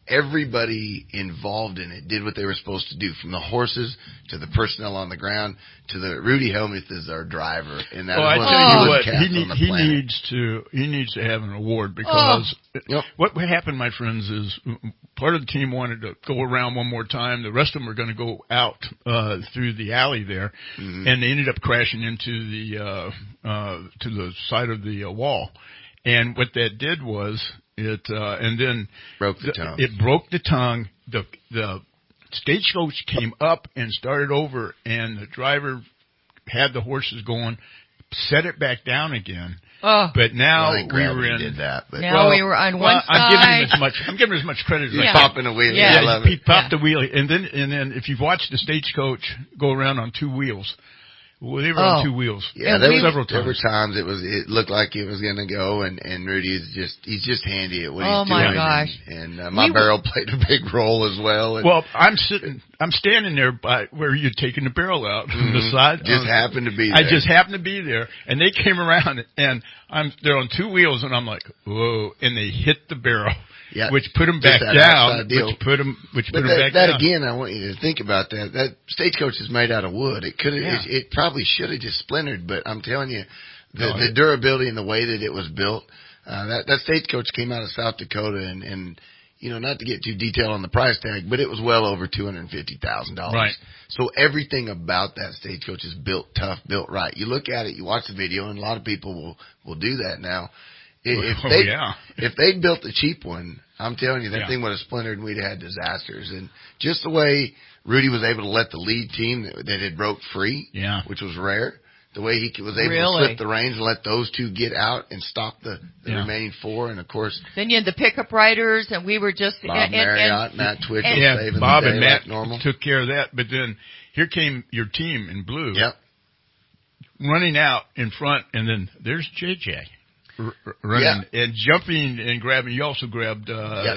everybody involved in it did what they were supposed to do, from the horses to the personnel on the ground to the Rudy Helmuth is our driver, and that is one of the coolest cats on the planet. He needs to have an award because what happened, my friends, is part of the team wanted to go around one more time. The rest of them were going to go out through the alley there, and they ended up crashing into the to the side of the wall. And what that did was and then broke the tongue. It broke the tongue. The stagecoach came up and started over, and the driver had the horses going, set it back down again. Oh. But now we were in. Did that, but we were on one side. I'm giving him as much credit as I can. Popping a wheelie. Yeah. I love it. He popped the wheelie, and then if you've watched the stagecoach go around on two wheels. Well, they were on two wheels. Yeah, there were several times it looked like it was going to go, and Rudy is he's just handy at what he's doing. Oh my gosh! And my barrel played a big role as well. And, well, I'm standing there by where you're taking the barrel out from the side. Just happened to be there. I just happened to be there, and they came around, and they're on two wheels, and I'm like, whoa, and they hit the barrel. Yeah, which put them back down. Which put them back down. That again, I want you to think about that. That stagecoach is made out of wood. It could have, it probably should have just splintered. But I'm telling you, the durability and the way that it was built. That stagecoach came out of South Dakota, and you know, not to get too detailed on the price tag, but it was well over $250,000. Right. So everything about that stagecoach is built tough, built right. You look at it, you watch the video, and a lot of people will do that now. If they'd built a cheap one, I'm telling you, that thing would have splintered and we'd have had disasters. And just the way Rudy was able to let the lead team that had broke free, which was rare, the way he was able to slip the reins and let those two get out and stop the remaining four. And, of course, then you had the pickup riders, and we were just Bob Marriott, Matt Twitchell saving Bob the day and Matt like normal. took care of that. But then here came your team in blue running out in front, and then there's JJ. Running and jumping and grabbing. You also grabbed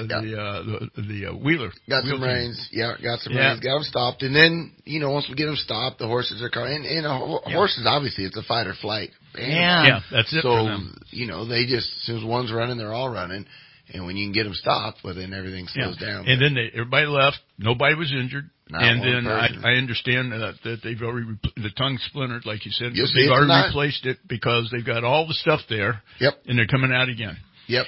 the wheeler. Got some reins. Got some reins. Got them stopped. And then, you know, once we get them stopped, the horses are coming. And horses, obviously, it's a fight or flight animal. Yeah, that's it. So, you know, they just, as soon as one's running, they're all running. And when you can get them stopped, well, then everything slows down. And then everybody left. Nobody was injured. And then I understand that they've already the tongue splintered, like you said. They've already replaced it because they've got all the stuff there. Yep. And they're coming out again. Yep.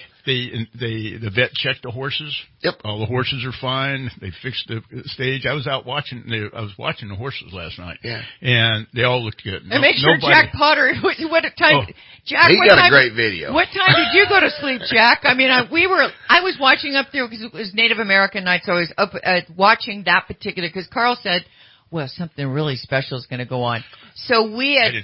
The vet checked the horses. Yep. All the horses are fine. They fixed the stage. I was out watching. I was watching the horses last night. Yeah. And they all looked good. And make sure Jack Potter. What time? Jack, he got a great video. What time did you go to sleep, Jack? I mean, I was watching up there because it was Native American night, so I was up watching that particular. Because Carl said, well, something really special is going to go on. So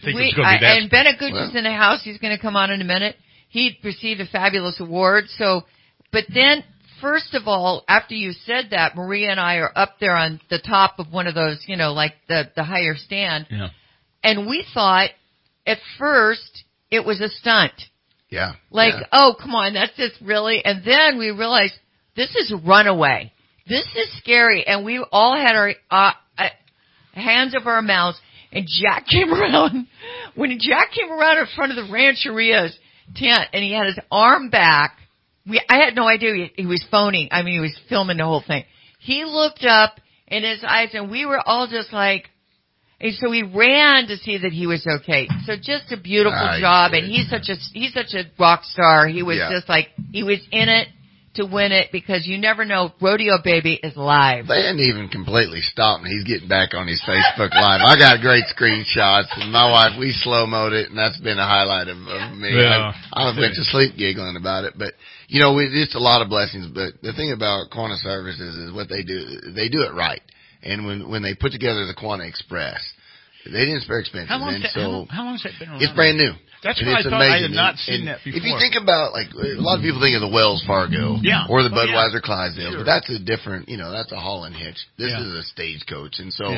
and Bennett Gooch is in the house. He's going to come on in a minute. He received a fabulous award. So, but then, first of all, after you said that, Maria and I are up there on the top of one of those, you know, like the higher stand. Yeah. And we thought at first it was a stunt. Yeah. Oh, come on, that's just really. And then we realized this is runaway. This is scary. And we all had our hands over our mouths. And Jack came around. When Jack came around in front of the Rancheria's tent, and he had his arm back. I had no idea he was phoning. I mean, he was filming the whole thing. He looked up in his eyes, and we were all just like, and so we ran to see that he was okay. So just a beautiful job, and he's such a rock star. He was just like, he was in it to win it, because you never know, Rodeo Baby is live. They hadn't even completely stopped, and he's getting back on his Facebook Live. I got great screenshots, and my wife, we slow-moed it, and that's been a highlight of me. Yeah. I went to sleep giggling about it, but, you know, it's a lot of blessings, but the thing about Quanta Services is what they do it right. And when they put together the Quanta Express, they didn't spare expenses. How long has that been around? It's brand new. That's what I thought. I had not seen that before. If you think about, like, a lot of people think of the Wells Fargo or the Budweiser Clydesdale, but that's a different, you know, that's a Holland hitch. This is a stagecoach. And so,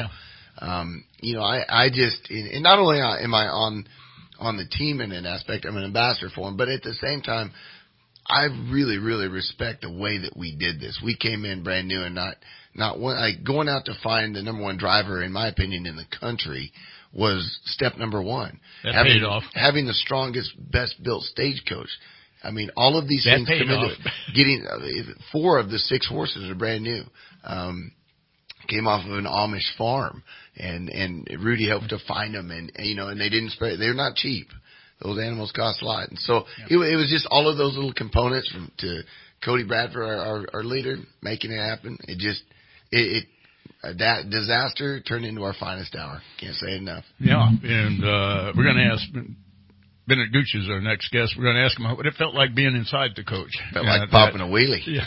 you know, I just, and not only am I on the team in an aspect, I'm an ambassador for them, but at the same time, I really, really respect the way that we did this. We came in brand new and not one, like, going out to find the number one driver, in my opinion, in the country was step number one. That paid off. Having the strongest, best built stagecoach. I mean, all of these That things come paid into off. it. Getting 4 of the 6 horses are brand new. Came off of an Amish farm, and Rudy helped to find them, and they didn't spray. They're not cheap. Those animals cost a lot, and so it was just all of those little components to Cody Bradford, our leader, making it happen. That disaster turned into our finest hour. Can't say it enough. Yeah, and we're going to ask Bennett Gooch is our next guest. We're going to ask him what it felt like being inside the coach. Felt like popping a wheelie. Yeah.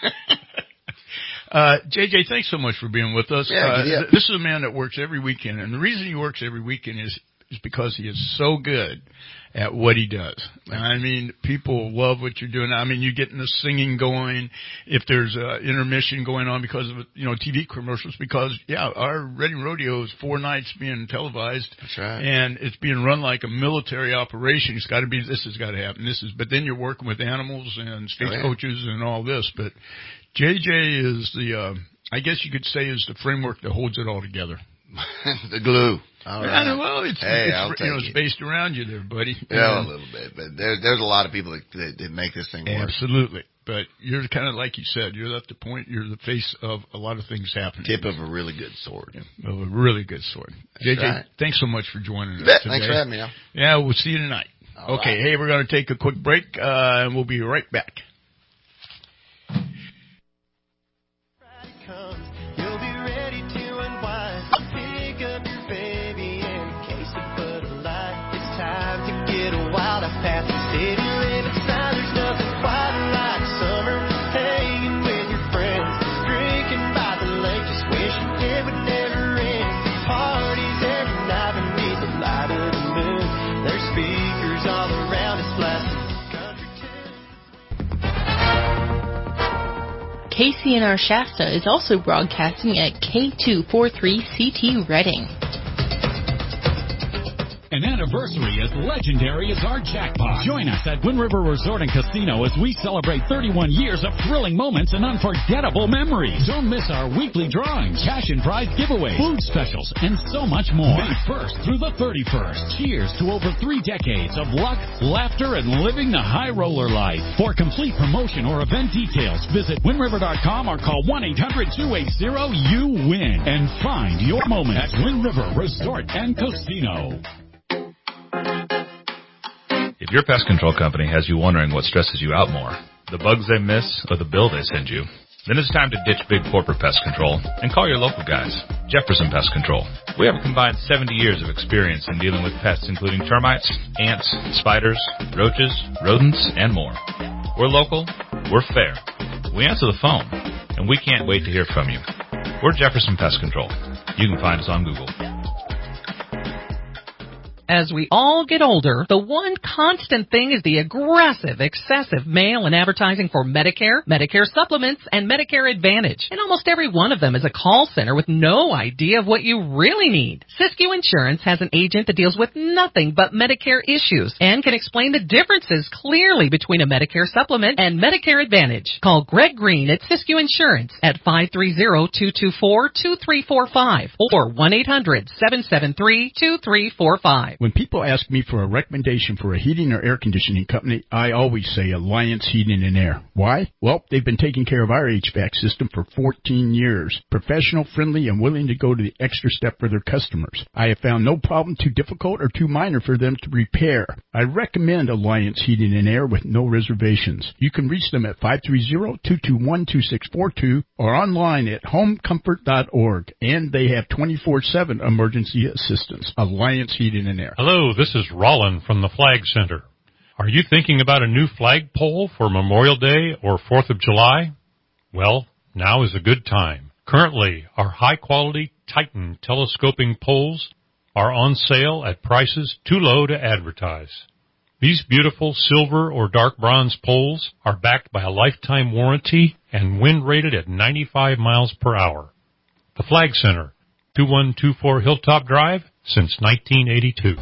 JJ, thanks so much for being with us. Yeah. This is a man that works every weekend, and the reason he works every weekend is because he is so good at what he does. I mean, people love what you're doing. I mean, you're getting the singing going. If there's intermission going on because of TV commercials, because our Reading Rodeo is 4 nights being televised. That's right. And it's being run like a military operation. It's got to be. This has got to happen. But then you're working with animals and stagecoaches and all this. But JJ is I guess you could say, is the framework that holds it all together. The glue. All right. Well, it's based around you there, buddy. Yeah, a little bit, but there's a lot of people that make this thing work. Absolutely. But you're kind of like you said, you're at the point, you're the face of a lot of things happening. Tip of a really good sword. Yeah, of a really good sword. That's JJ, right. Thanks so much for joining us today. Thanks for having me, Al. Yeah, we'll see you tonight. All okay, right. Hey, we're going to take a quick break, and we'll be right back. Past the city limits, now there's nothing quite like summer. Hanging with your friends, drinking by the lake, just wishing it would never end. Parties every night beneath the light of the moon. There's speakers all around us blasting country tunes. KCNR Shasta is also broadcasting at K243CT Reading. An anniversary as legendary as our jackpot. Join us at Wind River Resort and Casino as we celebrate 31 years of thrilling moments and unforgettable memories. Don't miss our weekly drawings, cash and prize giveaways, food specials, and so much more. May 1st through the 31st. Cheers to over 3 decades of luck, laughter, and living the high roller life. For complete promotion or event details, visit WindRiver.com or call 1-800-280-YOU-WIN and find your moment at Wind River Resort and Casino. If your pest control company has you wondering what stresses you out more, the bugs they miss or the bill they send you, then it's time to ditch big corporate pest control and call your local guys, Jefferson Pest Control. We have a combined 70 years of experience in dealing with pests including termites, ants, spiders, roaches, rodents, and more. We're local, we're fair, we answer the phone, and we can't wait to hear from you. We're Jefferson Pest Control. You can find us on Google. As we all get older, the one constant thing is the aggressive, excessive mail and advertising for Medicare, Medicare supplements, and Medicare Advantage. And almost every one of them is a call center with no idea of what you really need. Siskiyou Insurance has an agent that deals with nothing but Medicare issues and can explain the differences clearly between a Medicare supplement and Medicare Advantage. Call Greg Green at Siskiyou Insurance at 530-224-2345 or 1-800-773-2345. When people ask me for a recommendation for a heating or air conditioning company, I always say Alliance Heating and Air. Why? Well, they've been taking care of our HVAC system for 14 years. Professional, friendly, and willing to go to the extra step for their customers. I have found no problem too difficult or too minor for them to repair. I recommend Alliance Heating and Air with no reservations. You can reach them at 530-221-2642 or online at homecomfort.org. And they have 24/7 emergency assistance. Alliance Heating and Air. Hello, this is Rollin from the Flag Center. Are you thinking about a new flagpole for Memorial Day or 4th of July? Well, now is a good time. Currently, our high-quality Titan telescoping poles are on sale at prices too low to advertise. These beautiful silver or dark bronze poles are backed by a lifetime warranty and wind rated at 95 miles per hour. The Flag Center, 2124 Hilltop Drive, since 1982.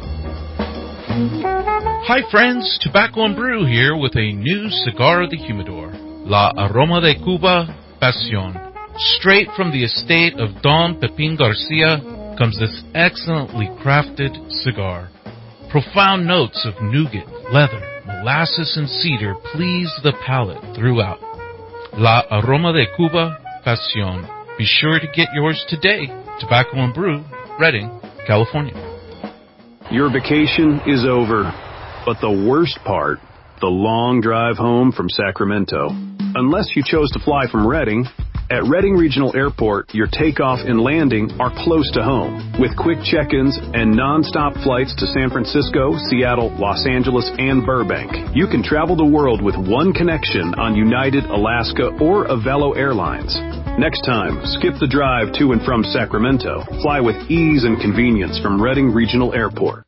Hi friends, Tobacco and Brew here with a new cigar of the humidor, La Aroma de Cuba Pasión. Straight from the estate of Don Pepin Garcia comes this excellently crafted cigar. Profound notes of nougat, leather, molasses and cedar please the palate throughout. La Aroma de Cuba Pasión. Be sure to get yours today. Tobacco and Brew, Redding, California. Your vacation is over, but the worst part, the long drive home from Sacramento. Unless you chose to fly from Redding, at Redding Regional Airport, your takeoff and landing are close to home, with quick check-ins and non-stop flights to San Francisco, Seattle, Los Angeles, and Burbank. You can travel the world with one connection on United, Alaska, or Avelo Airlines. Next time, skip the drive to and from Sacramento. Fly with ease and convenience from Redding Regional Airport.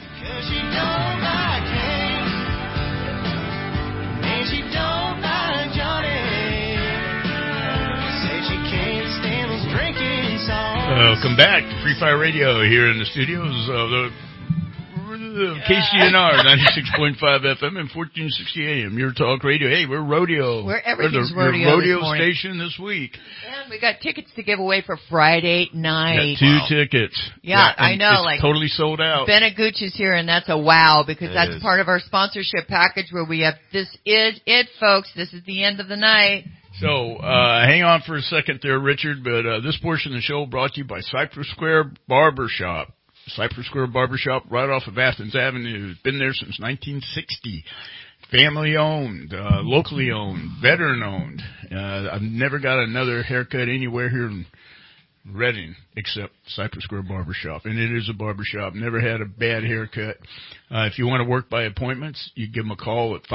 Welcome back to Free Fire Radio here in the studios of the KCNR 96.5 FM and 1460 AM. Your talk radio. Hey, we're rodeo. We're everything's We're the rodeo rodeo station this week. And we got tickets to give away for Friday night. Got 2 tickets. Yeah, I know. It's totally sold out. Benegooch is here, and that's a wow because that's is. part of our sponsorship package where we have this is it, folks. This is the end of the night. So, hang on for a second there, Richard, but this portion of the show brought to you by Cypress Square Barbershop. Cypress Square Barbershop right off of Athens Avenue. Been there since 1960. Family owned, locally owned, veteran owned. I've never got another haircut anywhere here in Redding except Cypress Square Barbershop. And it is a barbershop. Never had a bad haircut. If you want to work by appointments, you give them a call at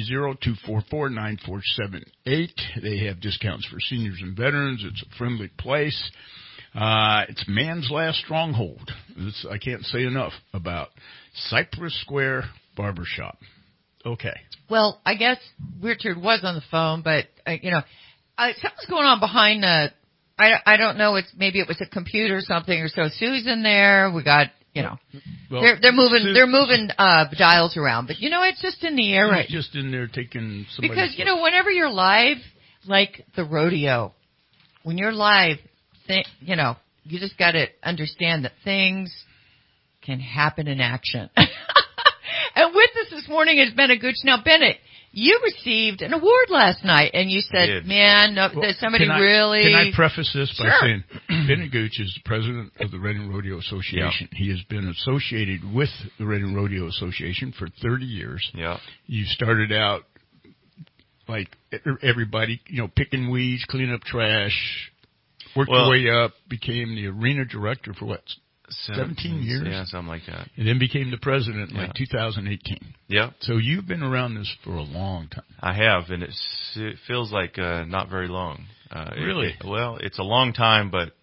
530-244-9478. They have discounts for seniors and veterans. It's a friendly place. It's man's last stronghold. I can't say enough about Cypress Square Barbershop. Okay. Well, I guess Richard was on the phone, but, something's going on behind the, I don't know, maybe it was a computer or something, or so Sue's in there. We got, well, they're moving dials around, but it's just in the air right now. Just in there taking somebody. Because, whenever you're live, like the rodeo, when you're live, you just got to understand that things can happen in action. And with us this morning is Bennett Gooch. Now, Bennett, you received an award last night, and you said, man, somebody really... Can I preface this by Sure. saying Bennett Gooch is the president of the Redding Rodeo Association. Yeah. He has been associated with the Redding Rodeo Association for 30 years. Yeah. You started out like everybody, picking weeds, cleaning up trash, worked your way up, became the arena director for 17 years? Yeah, something like that. And then became the president in 2018. Yeah. So you've been around this for a long time. I have, and it feels like not very long. Really? It's a long time, but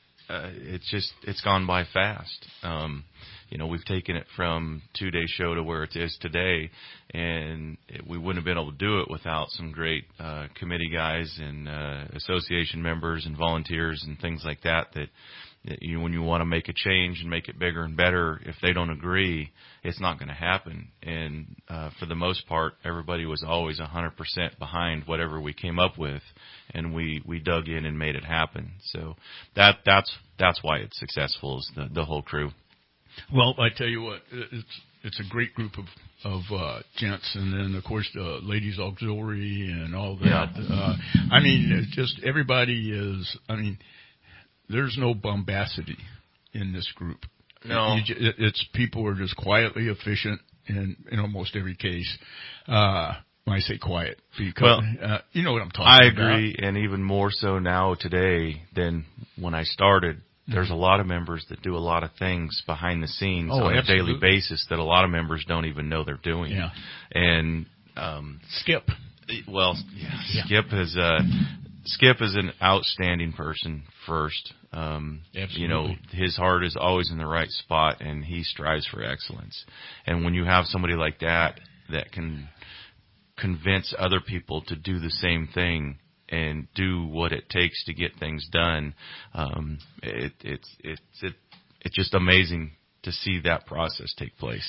it's gone by fast. We've taken it from 2-day show to where it is today, and we wouldn't have been able to do it without some great committee guys and association members and volunteers and things like that. When you want to make a change and make it bigger and better, if they don't agree, it's not going to happen. And for the most part, everybody was always 100% behind whatever we came up with, and we dug in and made it happen. So that's why it's successful, is the whole crew. Well, I tell you what, it's a great group of gents, and then of course the ladies auxiliary and all that. Yeah. Just everybody is. There's no bombacity in this group. No, it's people are just quietly efficient in almost every case. When I say quiet, because you know what I'm talking about. I agree, and even more so now today than when I started. There's a lot of members that do a lot of things behind the scenes on a daily basis that a lot of members don't even know they're doing. Yeah. And Skip. Well, Skip is an outstanding person first. Absolutely. His heart is always in the right spot, and he strives for excellence. And when you have somebody like that can convince other people to do the same thing and do what it takes to get things done, it's just amazing to see that process take place.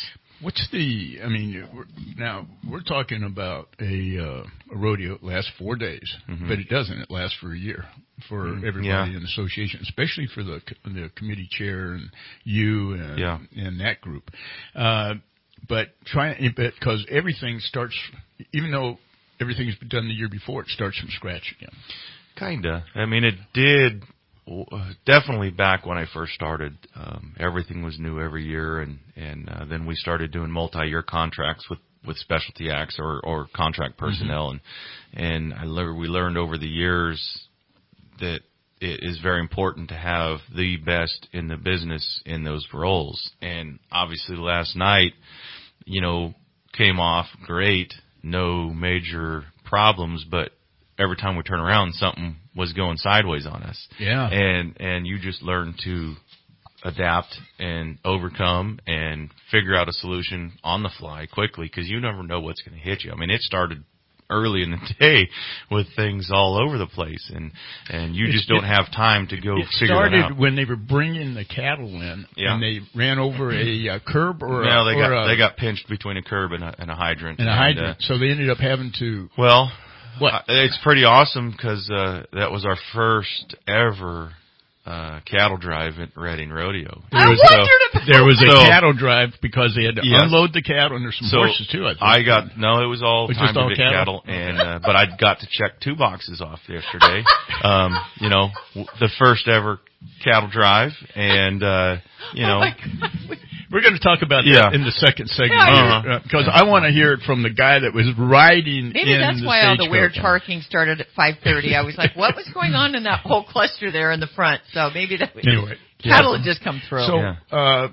Now we're talking about a rodeo that lasts 4 days, but it doesn't. It lasts for a year for everybody in the association, especially for the committee chair and you and that group. but because everything starts, even though everything's been done the year before, it starts from scratch again. Kinda. I mean, it did definitely back when I first started. Everything was new every year, and then we started doing multi-year contracts with specialty acts or contract personnel, and we learned over the years that it is very important to have the best in the business in those roles. And obviously last night, came off great, no major problems, but every time we turn around, something was going sideways on us. Yeah. And you just learn to adapt and overcome and figure out a solution on the fly quickly, because you never know what's going to hit you. I mean, it started early in the day with things all over the place, and you just don't have time to go figure it out. It started when they were bringing the cattle in, and they ran over a curb they got pinched between a curb and a hydrant. So they ended up having to... Well, it's pretty awesome, because that was our first ever cattle drive at Reading Rodeo. There was a cattle drive because they had to unload the cattle, and there's some horses too, I think. It was all time to get cattle, and but I got to check 2 boxes off yesterday. The first ever cattle drive, and we're going to talk about that in the second segment, because I want to hear it from the guy that was riding. Maybe that's why all the weird parking started at 5:30. I was like, what was going on in that whole cluster there in the front? So maybe that was cattle had just come through. So,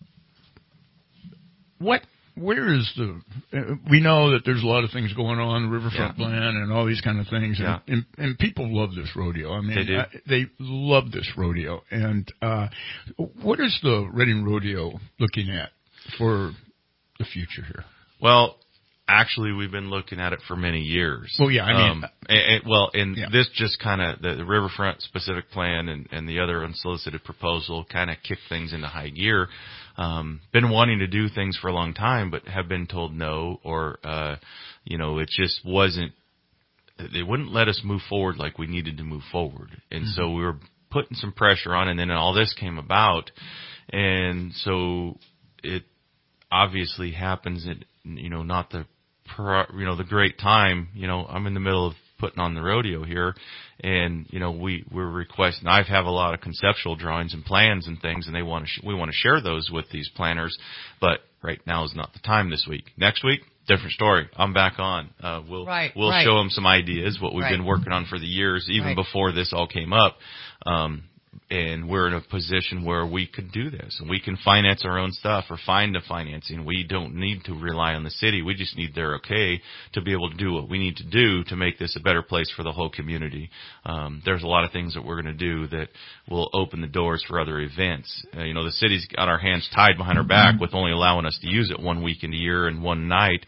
where is we know that there's a lot of things going on, Riverfront Plan and all these kind of things, and people love this rodeo. I mean, they love this rodeo. And what is the Reading Rodeo looking at for the future here? Well, actually, we've been looking at it for many years. Well, yeah, I mean... this just kind of, the Riverfront specific plan and the other unsolicited proposal kind of kicked things into high gear. Been wanting to do things for a long time, but have been told no, or, it just wasn't, they wouldn't let us move forward like we needed to move forward. And so we were putting some pressure on, and then all this came about. And so it obviously happens at, not the great time. I'm in the middle of putting on the rodeo here, and we're requesting. I have a lot of conceptual drawings and plans and things, and we want to share those with these planners. But right now is not the time. This week, next week, different story. I'm back on. We'll show them some ideas, what we've been working on for the years, even before this all came up. And we're in a position where we could do this, and we can finance our own stuff or find the financing. We don't need to rely on the city. We just need their okay to be able to do what we need to do to make this a better place for the whole community. There's a lot of things that we're going to do that will open the doors for other events. The city's got our hands tied behind our back with only allowing us to use it 1 weekend a year and one night.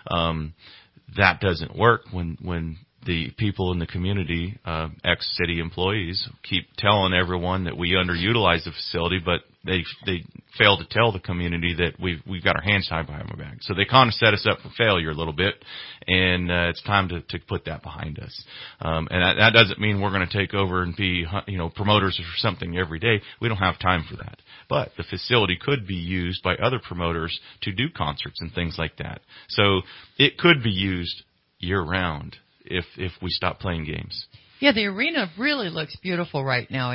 That doesn't work when the people in the community, ex-city employees, keep telling everyone that we underutilize the facility, but they fail to tell the community that we've got our hands tied behind our back. So they kind of set us up for failure a little bit, and it's time to put that behind us. And that doesn't mean we're going to take over and be promoters or something every day. We don't have time for that. But the facility could be used by other promoters to do concerts and things like that. So it could be used year-round if we stop playing games. Yeah, the arena really looks beautiful right now.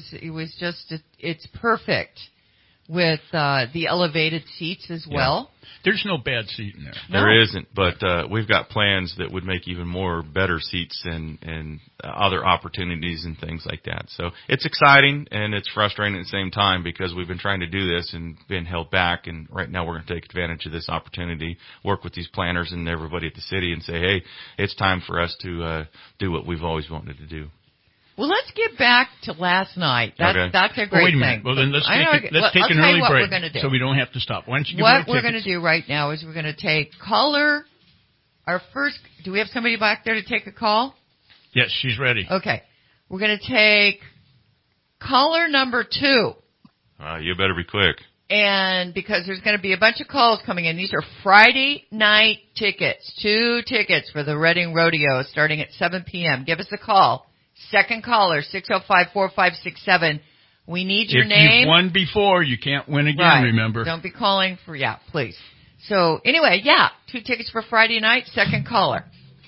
It's perfect with the elevated seats as well. There's no bad seat in there. No. There isn't, but we've got plans that would make even more better seats and other opportunities and things like that. So it's exciting and it's frustrating at the same time, because we've been trying to do this and been held back, and right now we're going to take advantage of this opportunity, work with these planners and everybody at the city and say, hey, it's time for us to do what we've always wanted to do. Well, let's get back to last night. That's a great wait a minute. thing. Well, then let's take an early break so we don't have to stop. Why don't you give what we're going to do right now is we're going to take caller. Our first. Do we have somebody back there to take a call? Yes, she's ready. Okay. We're going to take caller number 2. You better be quick. And because there's going to be a bunch of calls coming in. These are Friday night tickets. 2 tickets for the Reading Rodeo starting at 7 p.m. Give us a call. Second caller, 605-4567. We need your name. If you've won before, you can't win again, remember. Don't be calling for, please. So anyway, yeah, 2 tickets for Friday night. Second caller.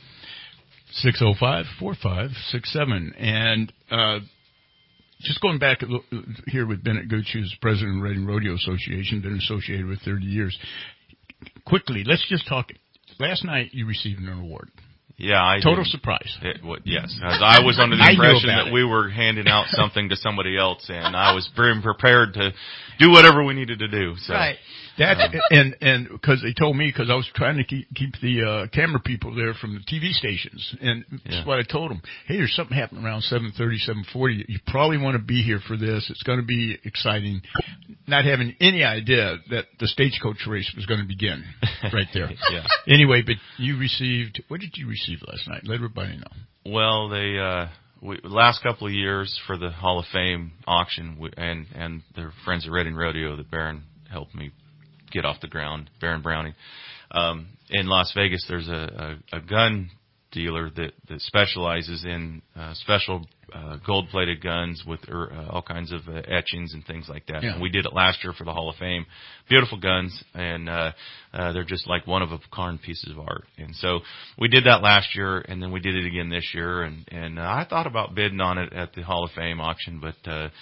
605-4567. And just going back here with Bennett Gooch, who's president of the Reading Rodeo Association, been associated with 30 years. Quickly, let's just talk. Last night you received an award. Yeah, I Total did. surprise. Yes, as I was under the impression that we were handing out something to somebody else, and I was very prepared to do whatever we needed to do. So. Right. That and because they told me, because I was trying to keep the camera people there from the TV stations, and that's what I told them. Hey, there's something happening around 7:30, 7:40. You probably want to be here for this. It's going to be exciting. Not having any idea that the stagecoach race was going to begin right there. Yeah. Anyway, but you received. What did you receive last night? Let everybody know. Well, last couple of years for the Hall of Fame auction, and the Friends of Reading Rodeo that Barron helped me get off the ground, Barron Browning. In Las Vegas, there's a gun dealer that specializes in special gold-plated guns with all kinds of etchings and things like that. Yeah. And we did it last year for the Hall of Fame. Beautiful guns, and they're just like one-of-a-kind pieces of art. And so we did that last year, and then we did it again this year. And I thought about bidding on it at the Hall of Fame auction, but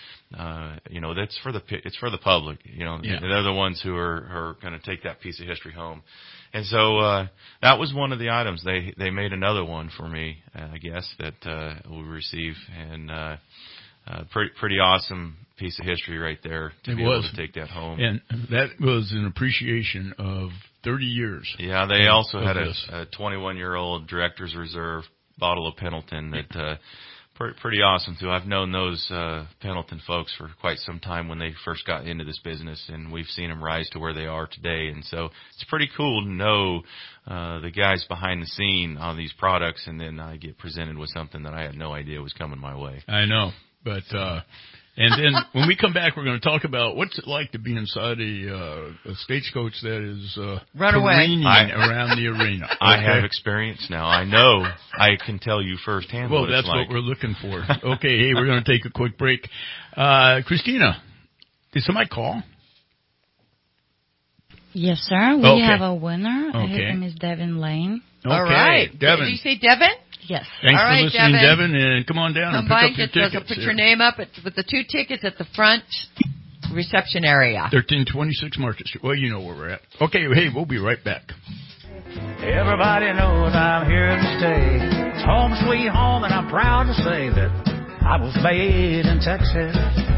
it's for the public. They're the ones who are going to take that piece of history home. And so that was one of the items. They made another one for me, I guess, that we'll receive, and pretty awesome piece of history right there to be able to take that home. And that was an appreciation of 30 years. Yeah, they also had a 21-year-old Director's Reserve bottle of Pendleton that pretty awesome too. I've known those Pendleton folks for quite some time when they first got into this business, and we've seen them rise to where they are today. And so it's pretty cool to know the guys behind the scene on these products, and then I get presented with something that I had no idea was coming my way. I know, but and then when we come back, we're going to talk about what's it like to be inside a stagecoach that is careening around the arena. Okay? I have experience now. I know. I can tell you firsthand. Well, what that's it's like. what we're looking for. Okay, hey, we're going to take a quick break. Christina, did somebody call? Yes, sir. We have a winner. Okay. His name is Devin Lane. Okay, All right. Devin. Did you say Devin? Yes. Thanks All for right, listening, Devin, and come on down and pick up your tickets. Put your name up with the 2 tickets at the front reception area. 1326 Market Street. Well, you know where we're at. Okay, hey, we'll be right back. Everybody knows I'm here to stay. It's home sweet home, and I'm proud to say that I was made in Texas.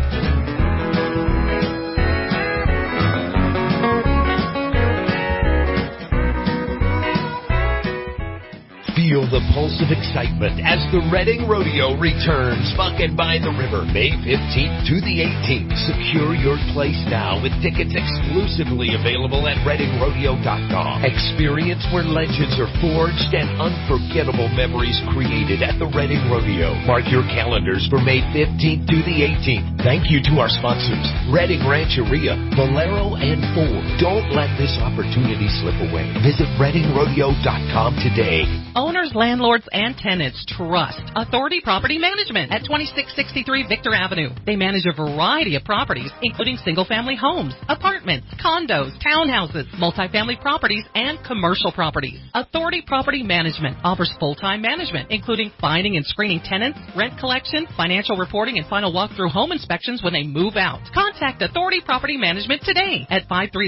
Feel the pulse of excitement as the Reading Rodeo returns. Bucking by the River, May 15th to the 18th. Secure your place now with tickets exclusively available at ReadingRodeo.com. Experience where legends are forged and unforgettable memories created at the Reading Rodeo. Mark your calendars for May 15th to the 18th. Thank you to our sponsors, Reading Rancheria, Valero, and Ford. Don't let this opportunity slip away. Visit ReadingRodeo.com today. Owners, landlords, and tenants trust Authority Property Management at 2663 Victor Avenue. They manage a variety of properties, including single-family homes, apartments, condos, townhouses, multifamily properties, and commercial properties. Authority Property Management offers full-time management, including finding and screening tenants, rent collection, financial reporting, and final walkthrough home inspections when they move out. Contact Authority Property Management today at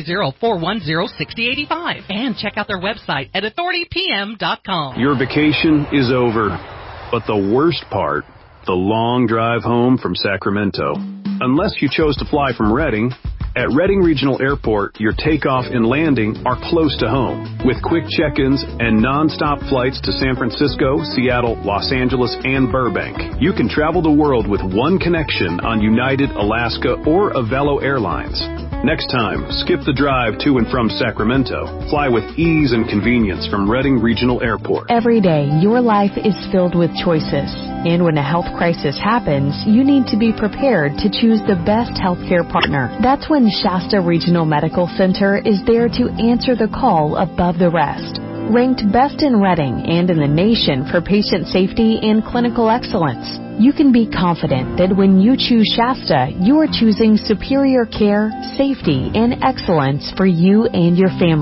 530-410-6085 and check out their website at authoritypm.com. Your vacation is over, but the worst part, the long drive home from Sacramento. Unless you chose to fly from Reading, at Reading Regional Airport, your takeoff and landing are close to home. With quick check-ins and non-stop flights to San Francisco, Seattle, Los Angeles, and Burbank, you can travel the world with one connection on United, Alaska, or Avelo Airlines. Next time, skip the drive to and from Sacramento. Fly with ease and convenience from Reading Regional Airport. Every day, your life is filled with choices. And when a health crisis happens, you need to be prepared to choose the best healthcare partner. That's when Shasta Regional Medical Center is there to answer the call above the rest. Ranked best in Reading and in the nation for patient safety and clinical excellence, you can be confident that when you choose Shasta, you are choosing superior care, safety, and excellence for you and your family.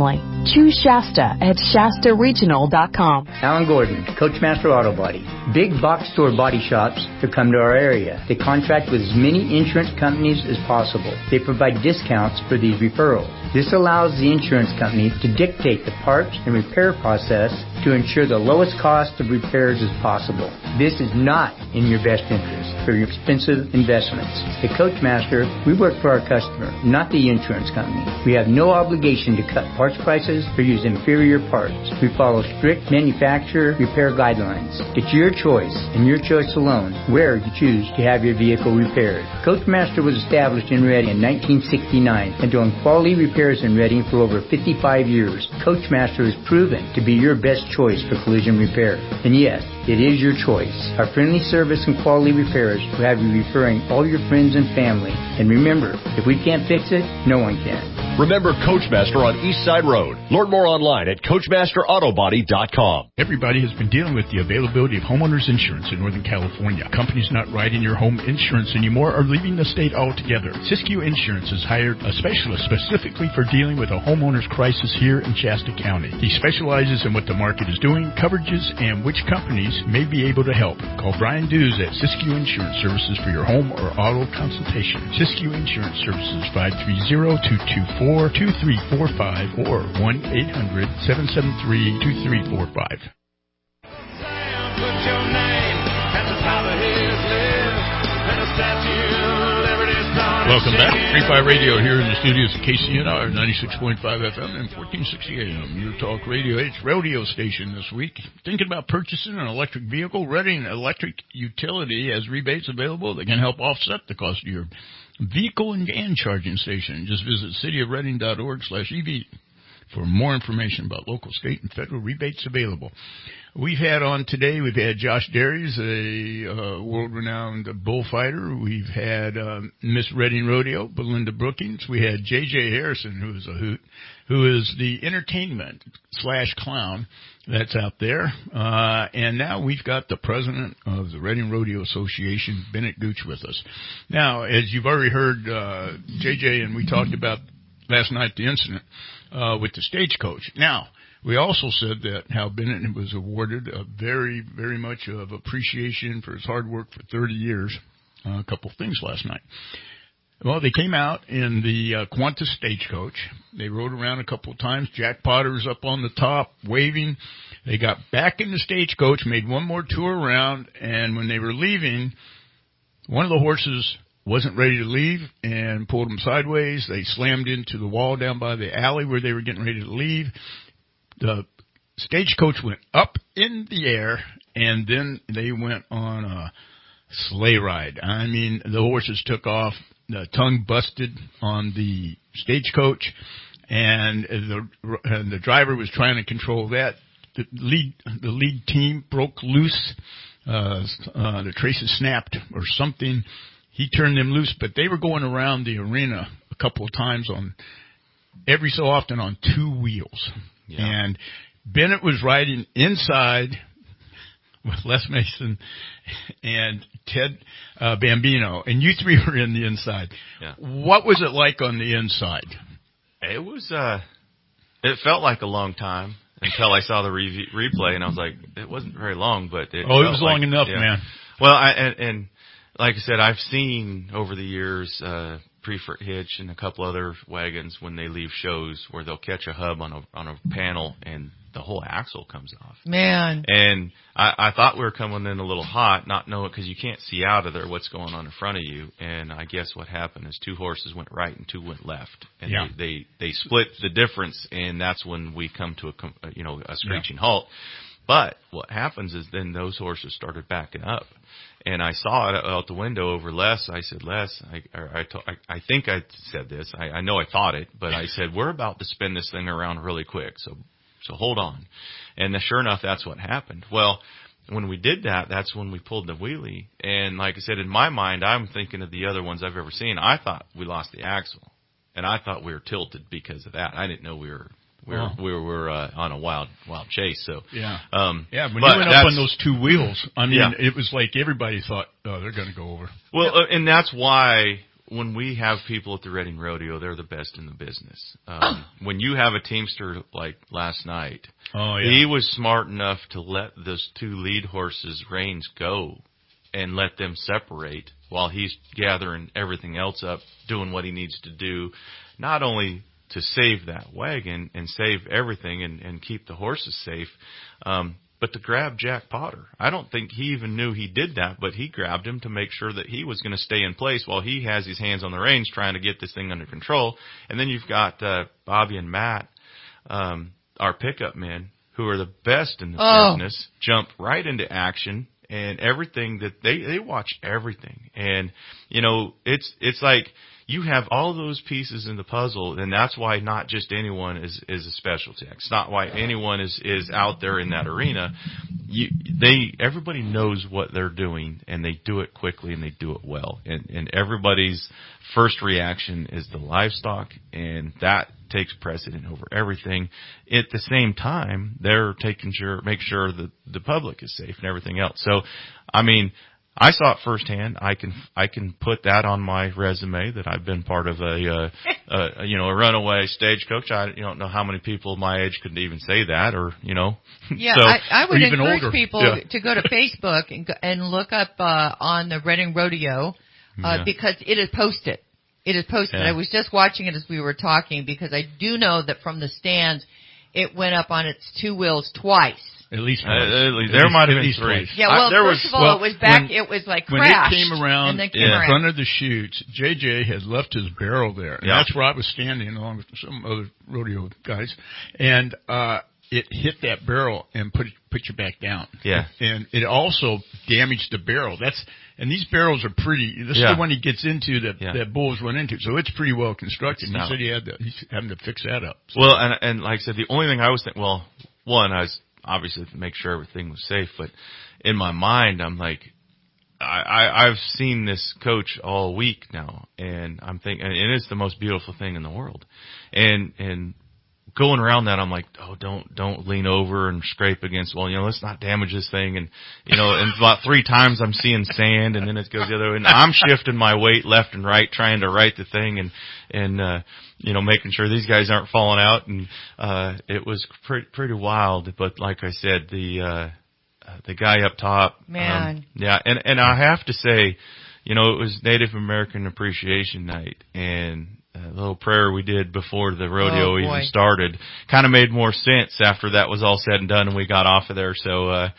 Choose Shasta at ShastaRegional.com. Alan Gordon, Coachmaster Auto Body. Big box store body shops to come to our area. They contract with as many insurance companies as possible. They provide discounts for these referrals. This allows the insurance company to dictate the parts and repair process to ensure the lowest cost of repairs as possible. This is not in your best interest for your expensive investments. At Coachmaster, we work for our customer, not the insurance company. We have no obligation to cut parts prices or use inferior parts. We follow strict manufacturer repair guidelines. It's your choice, and your choice alone, where you choose to have your vehicle repaired. Coachmaster was established in Reading in 1969 and doing quality repairs in Reading for over 55 years. Coachmaster is proven to be your best choice for collision repair. And yes, it is your choice. Our friendly service and quality repairs will have you referring all your friends and family. And remember, if we can't fix it, no one can. Remember Coachmaster on East Side Road. Learn more online at CoachmasterAutobody.com. Everybody has been dealing with the availability of homeowners insurance in Northern California. Companies not writing your home insurance anymore are leaving the state altogether. Siskiyou Insurance has hired a specialist specifically for dealing with a homeowner's crisis here in Shasta County. He specializes in what the market is doing, coverages, and which companies may be able to help. Call Brian Dews at Siskiyou Insurance Services for your home or auto consultation. Siskiyou Insurance Services, 530-224-2345 or 1-800-773-2345. Welcome back. Free Fire Radio here in the studios of KCNR, 96.5 FM and 1460 AM. Your talk radio, it's rodeo station this week. Thinking about purchasing an electric vehicle? Reading Electric Utility has rebates available that can help offset the cost of your vehicle and charging station. Just visit cityofreading.org/EV for more information about local, state, and federal rebates available. We've had Josh Dairies, a world-renowned bullfighter. We've had Miss Reading Rodeo, Belinda Brookings. We had J.J. Harrison, who is a hoot, who is the entertainment/clown that's out there. And now we've got the president of the Reading Rodeo Association, Bennett Gooch, with us. Now, as you've already heard, J.J. and we talked about last night the incident with the stagecoach. Now, we also said that how Bennett was awarded a very, very much of appreciation for his hard work for 30 years. A couple of things last night. Well, they came out in the Qantas stagecoach. They rode around a couple of times. Jack Potter was up on the top waving. They got back in the stagecoach, made one more tour around, and when they were leaving, one of the horses wasn't ready to leave and pulled them sideways. They slammed into the wall down by the alley where they were getting ready to leave. The stagecoach went up in the air, and then they went on a sleigh ride. I mean, the horses took off. The tongue busted on the stagecoach, and the driver was trying to control that. The lead team broke loose. The traces snapped or something. He turned them loose, but they were going around the arena a couple of times every so often on two wheels. Yeah. And Bennett was riding inside with Les Mason and Ted Bambino, and you three were in the inside. Yeah. What was it like on the inside? It was, it felt like a long time until I saw the replay, and I was like, it wasn't very long, but it was long enough, yeah. Man. Well, and like I said, I've seen over the years, Prefer Hitch and a couple other wagons when they leave shows where they'll catch a hub on a panel and the whole axle comes off. Man. And I thought we were coming in a little hot, not knowing, because you can't see out of there what's going on in front of you. And I guess what happened is two horses went right and two went left. And yeah. they split the difference, and that's when we come to a screeching halt. But what happens is then those horses started backing up. And I saw it out the window over Les. I said, Les, I think I said this. I know I thought it, but I said, we're about to spin this thing around really quick, so hold on. And sure enough, that's what happened. Well, when we did that, that's when we pulled the wheelie. And like I said, in my mind, I'm thinking of the other ones I've ever seen. I thought we lost the axle, and I thought we were tilted because of that. I didn't know we were on a wild chase. So yeah, when you went up on those two wheels, I mean, It was like everybody thought, oh, they're going to go over. Well, and that's why when we have people at the Reading Rodeo, they're the best in the business. When you have a teamster like last night, he was smart enough to let those 2 lead horses' reins go and let them separate while he's gathering everything else up, doing what he needs to do, not only to save that wagon and save everything and keep the horses safe, but to grab Jack Potter. I don't think he even knew he did that, but he grabbed him to make sure that he was going to stay in place while he has his hands on the reins trying to get this thing under control. And then you've got Bobby and Matt, our pickup men, who are the best in the business, jump right into action. And everything that they watch everything. And, you know, it's like you have all those pieces in the puzzle, and that's why not just anyone is a specialty. It's not why anyone is out there in that arena. Everybody knows what they're doing, and they do it quickly and they do it well. And everybody's first reaction is the livestock, and that takes precedent over everything. At the same time, they're make sure that the public is safe and everything else. So, I mean, I saw it firsthand. I can put that on my resume that I've been part of a runaway stagecoach. I don't know how many people my age could even say that, or Yeah, so, I would encourage older. people to go to Facebook and look up on the Reading Rodeo because it is posted. It is posted. Yeah. I was just watching it as we were talking because I do know that from the stands it went up on its 2 wheels twice. At least there might have been 3. Yeah, well, first of all, it was back. It was like crashed. When it came around in front of the chutes, JJ had left his barrel there, and that's where I was standing along with some other rodeo guys, and it hit that barrel and put you back down. Yeah, and it also damaged the barrel. And these barrels are pretty. This is the one he gets into that bulls went into, so it's pretty well constructed. He said he's having to fix that up. So. Well, and like I said, the only thing I was thinking, one, I was obviously to make sure everything was safe, but in my mind, I'm like, I've seen this coach all week now, and I'm thinking, and it's the most beautiful thing in the world, and going around that, I'm like, don't lean over and scrape against. Well, let's not damage this thing. And and about 3 times I'm seeing sand, and then it goes the other way. And I'm shifting my weight left and right, trying to right the thing, and making sure these guys aren't falling out. And it was pretty wild. But like I said, the guy up top, man, and I have to say, it was Native American Appreciation Night, and a little prayer we did before the rodeo even started kind of made more sense after that was all said and done and we got off of there. So I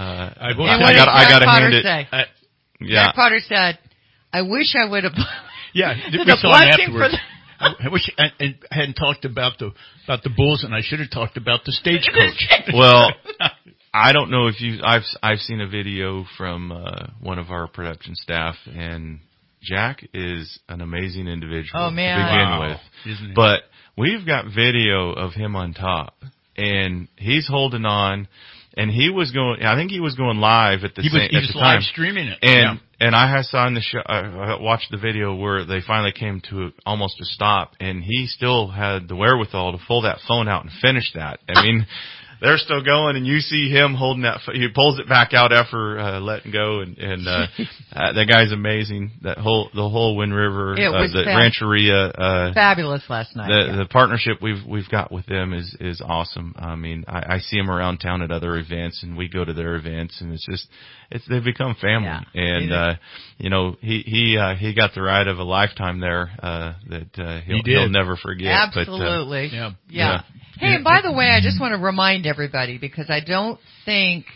got to hand it. Jack Potter said, "I wish I would have." Yeah, we saw him afterwards. I wish I hadn't talked about the bulls, and I should have talked about the stagecoach. Well, I don't know if I've seen a video from one of our production staff, and Jack is an amazing individual to begin with. Isn't he? But we've got video of him on top, and he's holding on, and he was going, I think he was going live at the he time. was live streaming it. And I saw in the show, I watched the video where they finally came to almost a stop, and he still had the wherewithal to pull that phone out and finish that. I mean, they're still going, and you see him holding that. He pulls it back out after letting go, and that guy's amazing. The whole Wind River, the Rancheria, fabulous last night. The partnership we've got with them is awesome. I mean, I see them around town at other events, and we go to their events, and they've become family. Yeah. And he got the ride of a lifetime there that he'll never forget. Absolutely. But, yeah. Hey, and by the way, I just want to remind everybody, because I don't think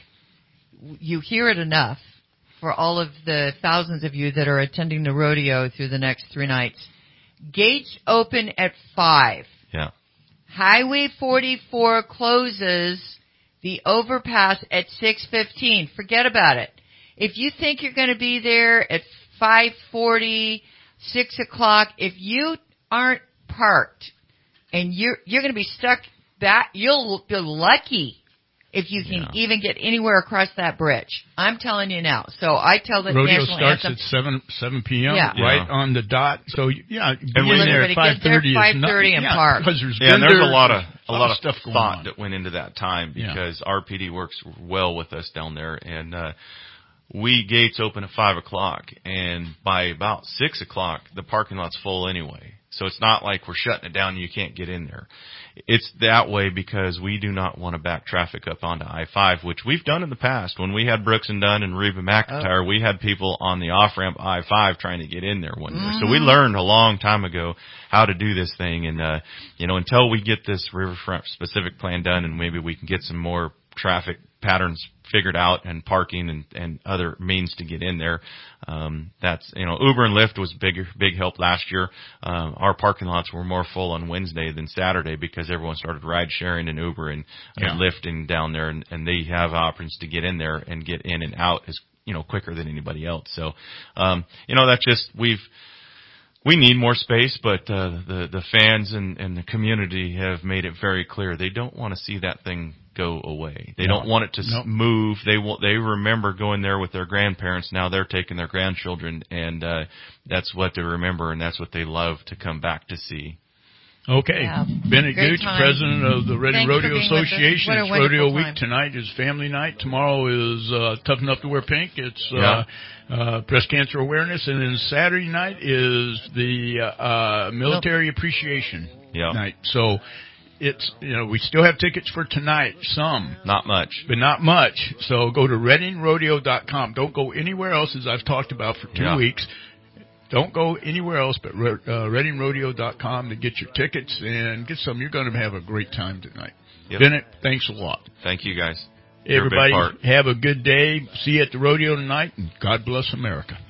you hear it enough for all of the thousands of you that are attending the rodeo through the next 3 nights. Gates open at 5. Yeah. Highway 44 closes the overpass at 6:15. Forget about it. If you think you're going to be there at 5:40, 6 o'clock, if you aren't parked, and you're going to be stuck back, you'll be lucky if you can even get anywhere across that bridge. I'm telling you now. So I tell the rodeo national starts anthem, at 7 p.m. Right on the dot. So be in there at 5:30 and park. Because there's and there's a lot of stuff going thought on that went into that time, because RPD works well with us down there, and gates open at 5 o'clock, and by about 6 o'clock, the parking lot's full anyway. So it's not like we're shutting it down and you can't get in there. It's that way because we do not want to back traffic up onto I-5, which we've done in the past. When we had Brooks and Dunn and Reba McIntyre, we had people on the off-ramp I-5 trying to get in there one year. So we learned a long time ago how to do this thing. And, until we get this riverfront specific plan done and maybe we can get some more traffic patterns figured out and parking and other means to get in there. That's, Uber and Lyft was big help last year. Our parking lots were more full on Wednesday than Saturday because everyone started ride sharing and Uber and Lyfting down there, and they have options to get in there and get in and out as, quicker than anybody else. So, that's just, we need more space, but the fans and the community have made it very clear they don't want to see that thing go away. They don't want it to move. They remember going there with their grandparents. Now they're taking their grandchildren, and that's what they remember, and that's what they love to come back to see. Okay. Yeah. Bennett Gooch, president of the Reading Rodeo Association. It's Rodeo Week. Tonight is family night. Tomorrow is Tough Enough to Wear Pink. It's breast cancer awareness. And then Saturday night is the military appreciation night. So it's, we still have tickets for tonight. Some. Not much. But not much. So go to ReadingRodeo.com. Don't go anywhere else, as I've talked about for 2 weeks. Don't go anywhere else but ReadingRodeo.com to get your tickets and get some. You're going to have a great time tonight. Yep. Bennett, thanks a lot. Thank you, guys. Everybody, have a good day. See you at the rodeo tonight, and God bless America.